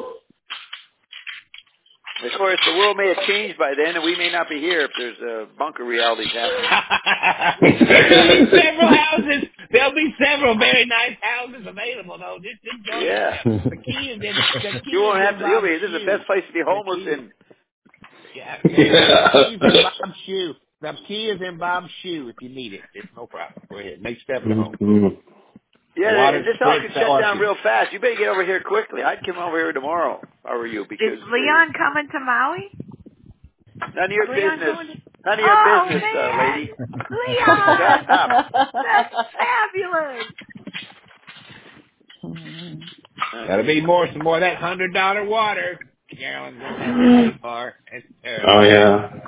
Of course, the world may have changed by then, and we may not be here if there's uh, bunker realities happening. There'll be several houses. There'll be several very nice houses available, though. Just enjoy Yeah. yourself. The key is in the key You won't is have in to. You'll Bob's be. This is the shoe. best place to be homeless The key- in. Yeah, the key is in Bob's shoe. The key is in Bob's shoe if you need it. It's no problem. Go ahead. Make step to home. Yeah, Water this all spreads could the shut down orchard. real fast. You better get over here quickly. I'd come over here tomorrow if I were you, because Is Leon coming to Maui? none of your Leon business. going to- None of your oh, business, man. uh, lady. Leon! Shut up. That's fabulous. Gotta be more, some more of that hundred dollar water. Carolyn's gonna have to pay for. That's terrible. Oh yeah.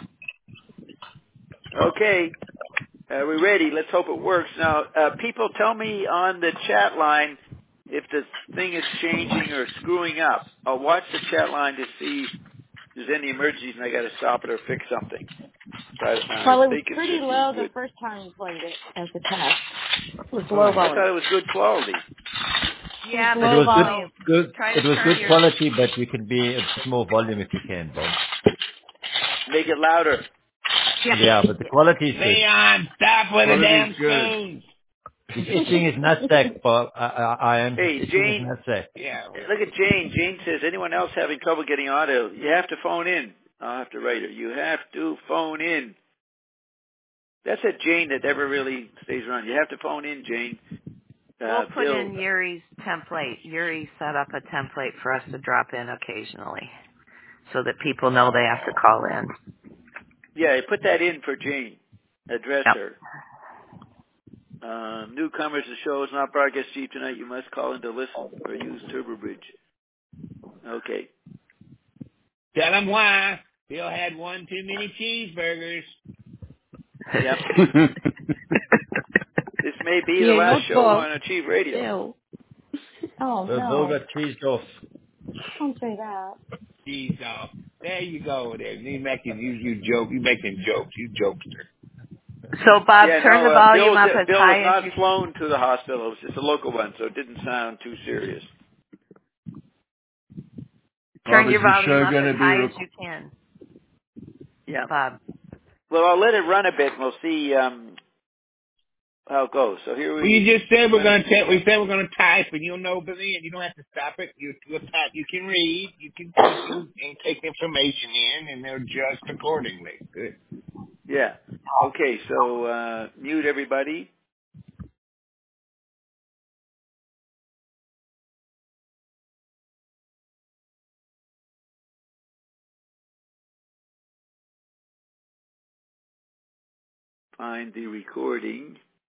Okay. Are we ready? Let's hope it works. Now, uh, people tell me on the chat line if the thing is changing or screwing up. I'll watch the chat line to see if there's any emergencies and I got to stop it or fix something. But uh, Well, I it was think it pretty should low be the good. first time we played it as a test. It was Oh, low I volume. thought it was good quality. Yeah, It but It was good, volume. good. Try to It was turn good your- quality, but you can be a bit more volume if you can, Bob. Make it louder. Yeah, but the quality is good. Leon, stop with the Quality damn is good. spoons. It's itching his nutsack, Bob. I, I, I am Hey, itching Jane. his nutsack. Yeah. Look at Jane. Jane says, anyone else having trouble getting audio, you have to phone in. I'll have to write her. You have to phone in. That's a Jane that never really stays around. You have to phone in, Jane. Uh, We'll put Bill, in Yuri's template. Yuri set up a template for us to drop in occasionally so that people know they have to call in. yeah, put that in for Jane. Address Yep. her. Um, newcomers to show is not broadcast cheap tonight. You must call in to listen or use Turbo Bridge. Okay. Tell him why. Bill had one too many cheeseburgers. Yep. This may be Yeah, the last not show Bob. on Achieve Radio. Bill. Oh, The Bill no. got cheesed off. Don't say that. Cheese off. There you go. There. You making you you joke. You making jokes. You jokester. So, Bob, yeah, turn no, the uh, volume Bill, up was, as Bill high was not as you flown to the hospital. It was just a local one, so it didn't sound too serious. Turn Bob, your is the volume show up going as to be high rec- as you can, Yeah. Bob. Well, I'll let it run a bit, and we'll see um, how it goes. So here we. Well, you just said we're gonna t- we said we're gonna type, and you'll know by then. You don't have to stop it. You you'll type. You can read. You can you can and take information in, and they'll adjust accordingly. Good. Yeah. Okay. So uh, mute everybody. find the recording.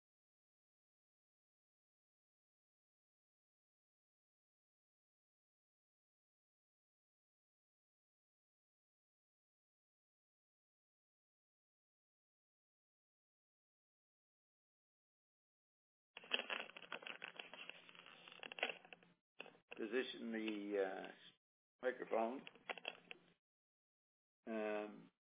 Position the uh, microphone. Um,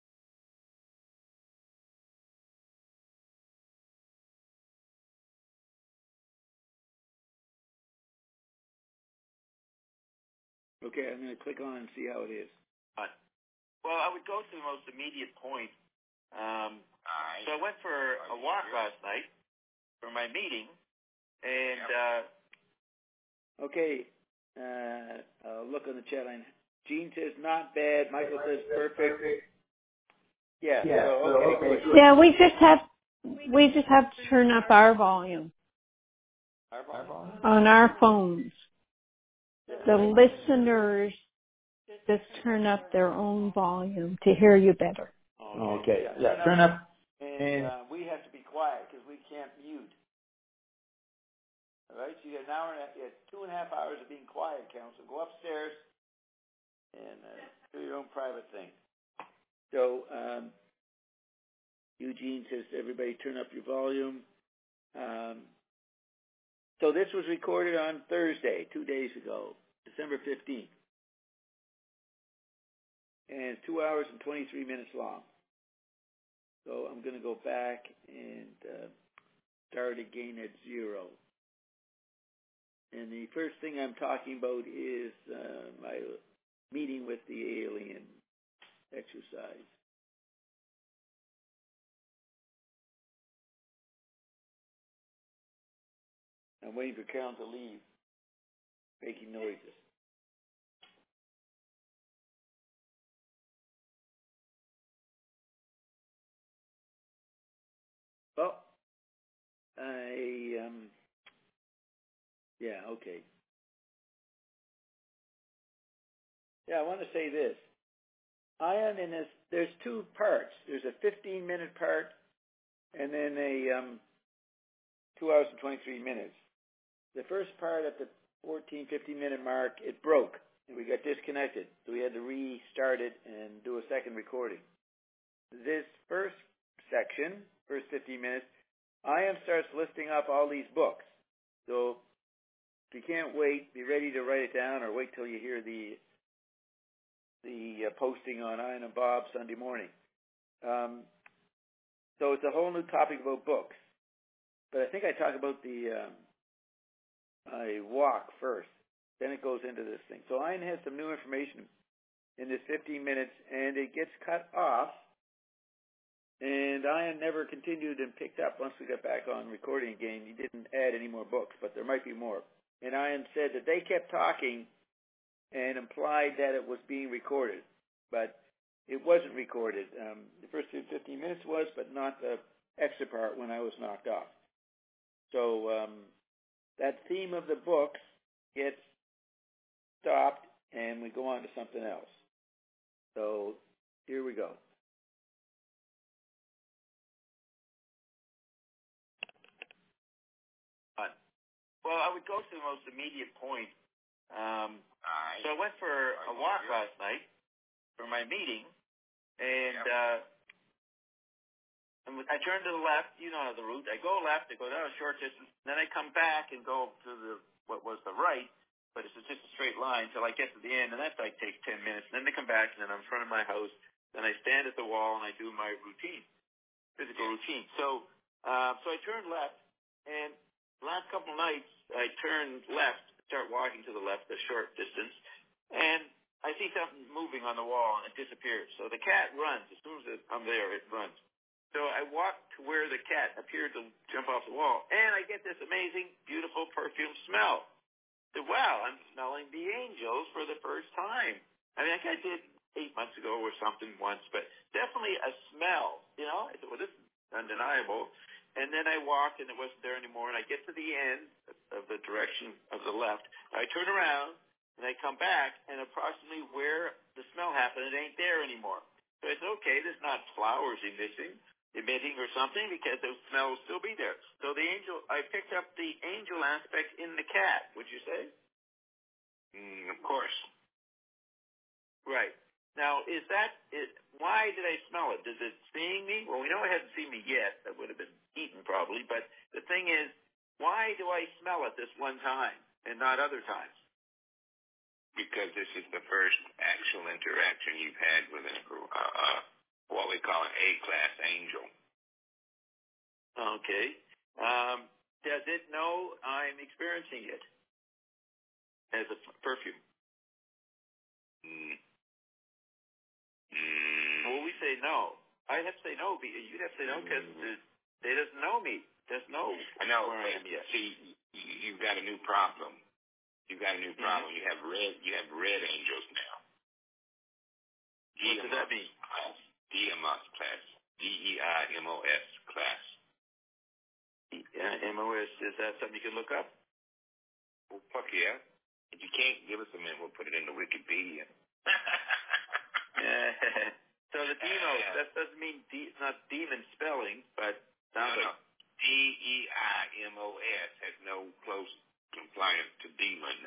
okay, I'm going to click on and see how it is. Well, I would go to the most immediate point. Um, so I went for a walk last night for my meeting, and uh, okay, uh, I'll look on the chat line. Gene says not bad. Michael says perfect. Yeah. Yeah. So, okay. Good. Yeah, we just have we just have to turn up our volume Our volume? on our phones. The listeners just turn up their own volume to hear you better. Okay. Yeah. yeah. Turn up. And uh, we have to be quiet because we can't mute. All right. So you got an hour and a, you have two and a half hours of being quiet, counsel. Go upstairs and uh, do your own private thing. So um, Eugene says to everybody, turn up your volume. Um, so this was recorded on Thursday, two days ago, December fifteenth. And it's two hours and twenty-three minutes long. So I'm going to go back and uh, start again at zero. And the first thing I'm talking about is uh, my meeting with the alien exercise. I'm waiting for Carol to leave, making noises. Well, I, um, yeah, okay. Yeah, I want to say this. Ion in this, there's two parts. There's a fifteen minute part and then a um, two hours and twenty-three minutes. The first part at the fourteen, fifteen minute mark, it broke and we got disconnected. So we had to restart it and do a second recording. This first section, first fifteen minutes, Ion starts listing up all these books. So if you can't wait, be ready to write it down or wait till you hear the the uh, posting on Ian and Bob Sunday morning. Um, so it's a whole new topic about books. But I think I talk about the um, I walk first. Then it goes into this thing. So Ian has some new information in this fifteen minutes, and it gets cut off. And Ian never continued and picked up once we got back on recording again. He didn't add any more books, but there might be more. And Ian said that they kept talking and implied that it was being recorded, but it wasn't recorded. Um, the first fifteen minutes was, but not the extra part when I was knocked off. So um, that theme of the books gets stopped, and we go on to something else. So here we go. Well, I would go to the most immediate point. Um, so I went for a walk last night for my meeting, and uh, I turned to the left. You know the route. I go left. I go down a short distance. Then I come back and go to the what was the right, but it's just a straight line till I get to the end, and that like takes ten minutes. And then I come back, and then I'm in front of my house. Then I stand at the wall and I do my routine, physical routine. So, uh, so I turned left, and the last couple of nights I turned left. Start walking to the left a short distance, and I see something moving on the wall, and it disappears. So the cat runs. As soon as I'm there, it runs. So I walk to where the cat appeared to jump off the wall, and I get this amazing, beautiful perfume smell. So, wow, I'm smelling the angels for the first time. I mean, like I did eight months ago or something once, but definitely a smell, you know? I said, well, this is undeniable. And then I walked, and it wasn't there anymore, and I get to the end of the direction of the left. I turn around, and I come back, and approximately where the smell happened, it ain't there anymore. So I said, okay, there's not flowers emitting. emitting or something because the smell will still be there. So the angel, I picked up the angel aspect in the cat, would you say? Mm, of course. Right. Now, is that, is, why did I smell it? Does it seeing me? Well, we know it hasn't seen me yet. That would have been eaten probably. But the thing is, why do I smell it this one time and not other times? Because this is the first actual interaction you've had with a, uh, uh, what we call an A-class angel. Okay. Um, does it know I'm experiencing it as a f- perfume? Mm. Mm. Well, we say no. I have to say no. You'd have to say no because mm. they doesn't know me. Doesn't know I know, where I am yet. See, you've got a new problem. You've got a new problem. Mm-hmm. You have red. You have red angels now. What does that mean? Class. D M O S class. D E I M O S class. D E I M O S. Is that something you can look up? Well, fuck yeah. If you can't, give us a minute. We'll put it into Wikipedia. So the demos, uh, that doesn't mean de- it's not demon spelling, but sounds no, like no. D E I M O S has no close compliance to demon.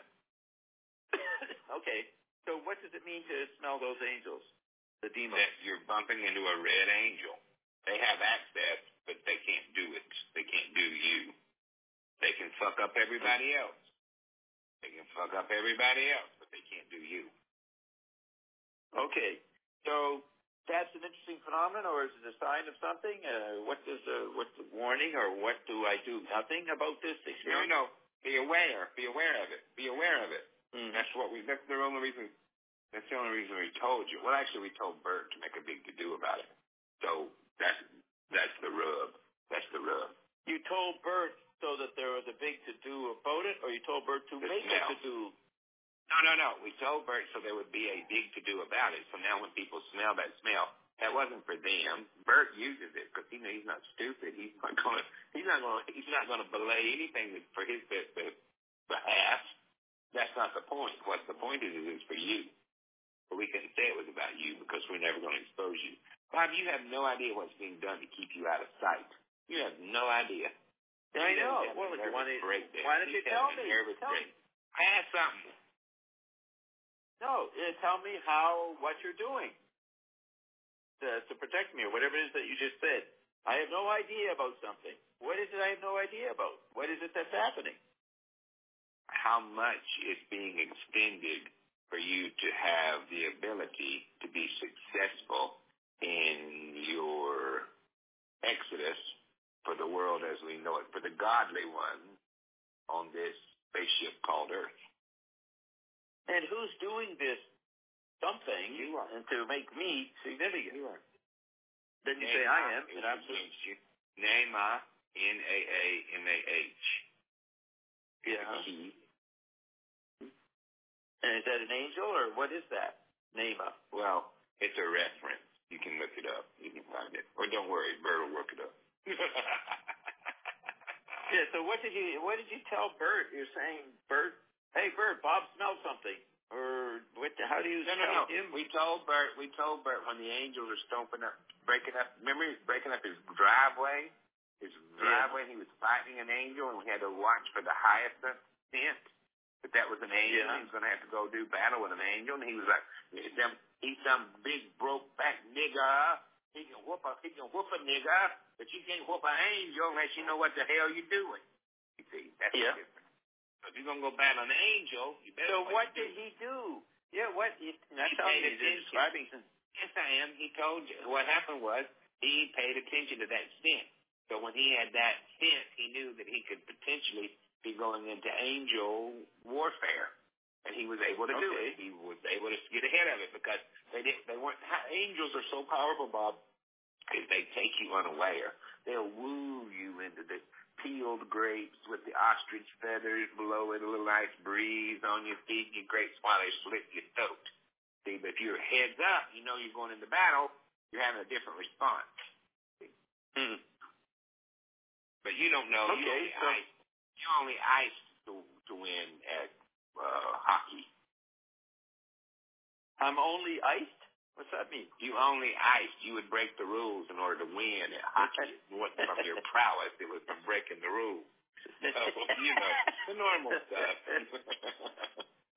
Okay. So what does it mean to smell those angels? The demons. That you're bumping into a red angel. They have access, but they can't do it. They can't do you. They can fuck up everybody else. They can fuck up everybody else, but they can't do you. Okay. So that's an interesting phenomenon, or is it a sign of something? Uh, what does uh, what's the warning, or what do I do? Nothing about this experience? No, no. Be aware. Be aware of it. Be aware of it. Mm. That's what we. That's the only reason. That's the only reason we told you. Well, actually, we told Bert to make a big to do about it. So that's that's the rub. That's the rub. You told Bert so that there was a big to do about it, or you told Bert to the make smell. a to do? No, no, no. We told Bert so there would be a big to do about it. So now when people smell that smell, that wasn't for them. Bert uses it because he knows he's not stupid. He's not going. He's not going. He's not going to belay anything for his behalf. That's not the point. What the point is is it's for you. But we couldn't say it was about you because we're never going to expose you. Bob, you have no idea what's being done to keep you out of sight. You have no idea. I know. Well, if you want to, why don't you tell me? Tell me. Ask something. No, uh, tell me how, what you're doing to, to protect me or whatever it is that you just said. I have no idea about something. What is it I have no idea about? What is it that's happening? How much is being extended for you to have the ability to be successful in your exodus for the world as we know it, for the godly one on this spaceship called Earth. And who's doing this something you are. and to make me significant? You are. Then you say I am, and I'm Nama, N A A M A H. Yeah. He. And is that an angel, or what is that? Nama. Well, it's a reference. You can look it up. You can find it. Or don't worry, Bert will work it up. Yeah, so what did you what did you tell Bert? You're saying, Bert, hey, Bert, Bob smelled something. Or what? How do you no, tell no, no. him? We told Bert, we told Bert when the angels were stomping up, breaking up, remember he was breaking up his driveway? His driveway, yeah. He was fighting an angel, and we had to watch for the hyacinth scent. But that was an angel. Yeah. He was going to have to go do battle with an angel, and he was like, he's some big, broke back nigger. He can whoop a, he can whoop a nigger, but you can't whoop an angel unless you know what the hell you're doing. You see, that's yeah. the difference. So if you're going to go battle an angel, you better. So what did he do? Yeah, what? He, that's how he's describing. Yes, I am. He told you. What happened was he paid attention to that scent. So when he had that scent, he knew that he could potentially be going into angel warfare, and he was able to okay. do it. He was able to get ahead of it because they didn't. They weren't. Angels are so powerful, Bob. If they take you unaware, they'll woo you into the peeled grapes with the ostrich feathers blowing a little nice breeze on your feet, your grapes while they slit your throat. See, but if you're heads up, you know you're going into battle. You're having a different response. Hmm. But you don't know. Okay, you only so ice. You only ice to to win at uh, hockey. I'm only iced. What's that mean? You only iced. You would break the rules in order to win at hockey. It wasn't from your prowess. It was from breaking the rules. So, you know, the normal stuff.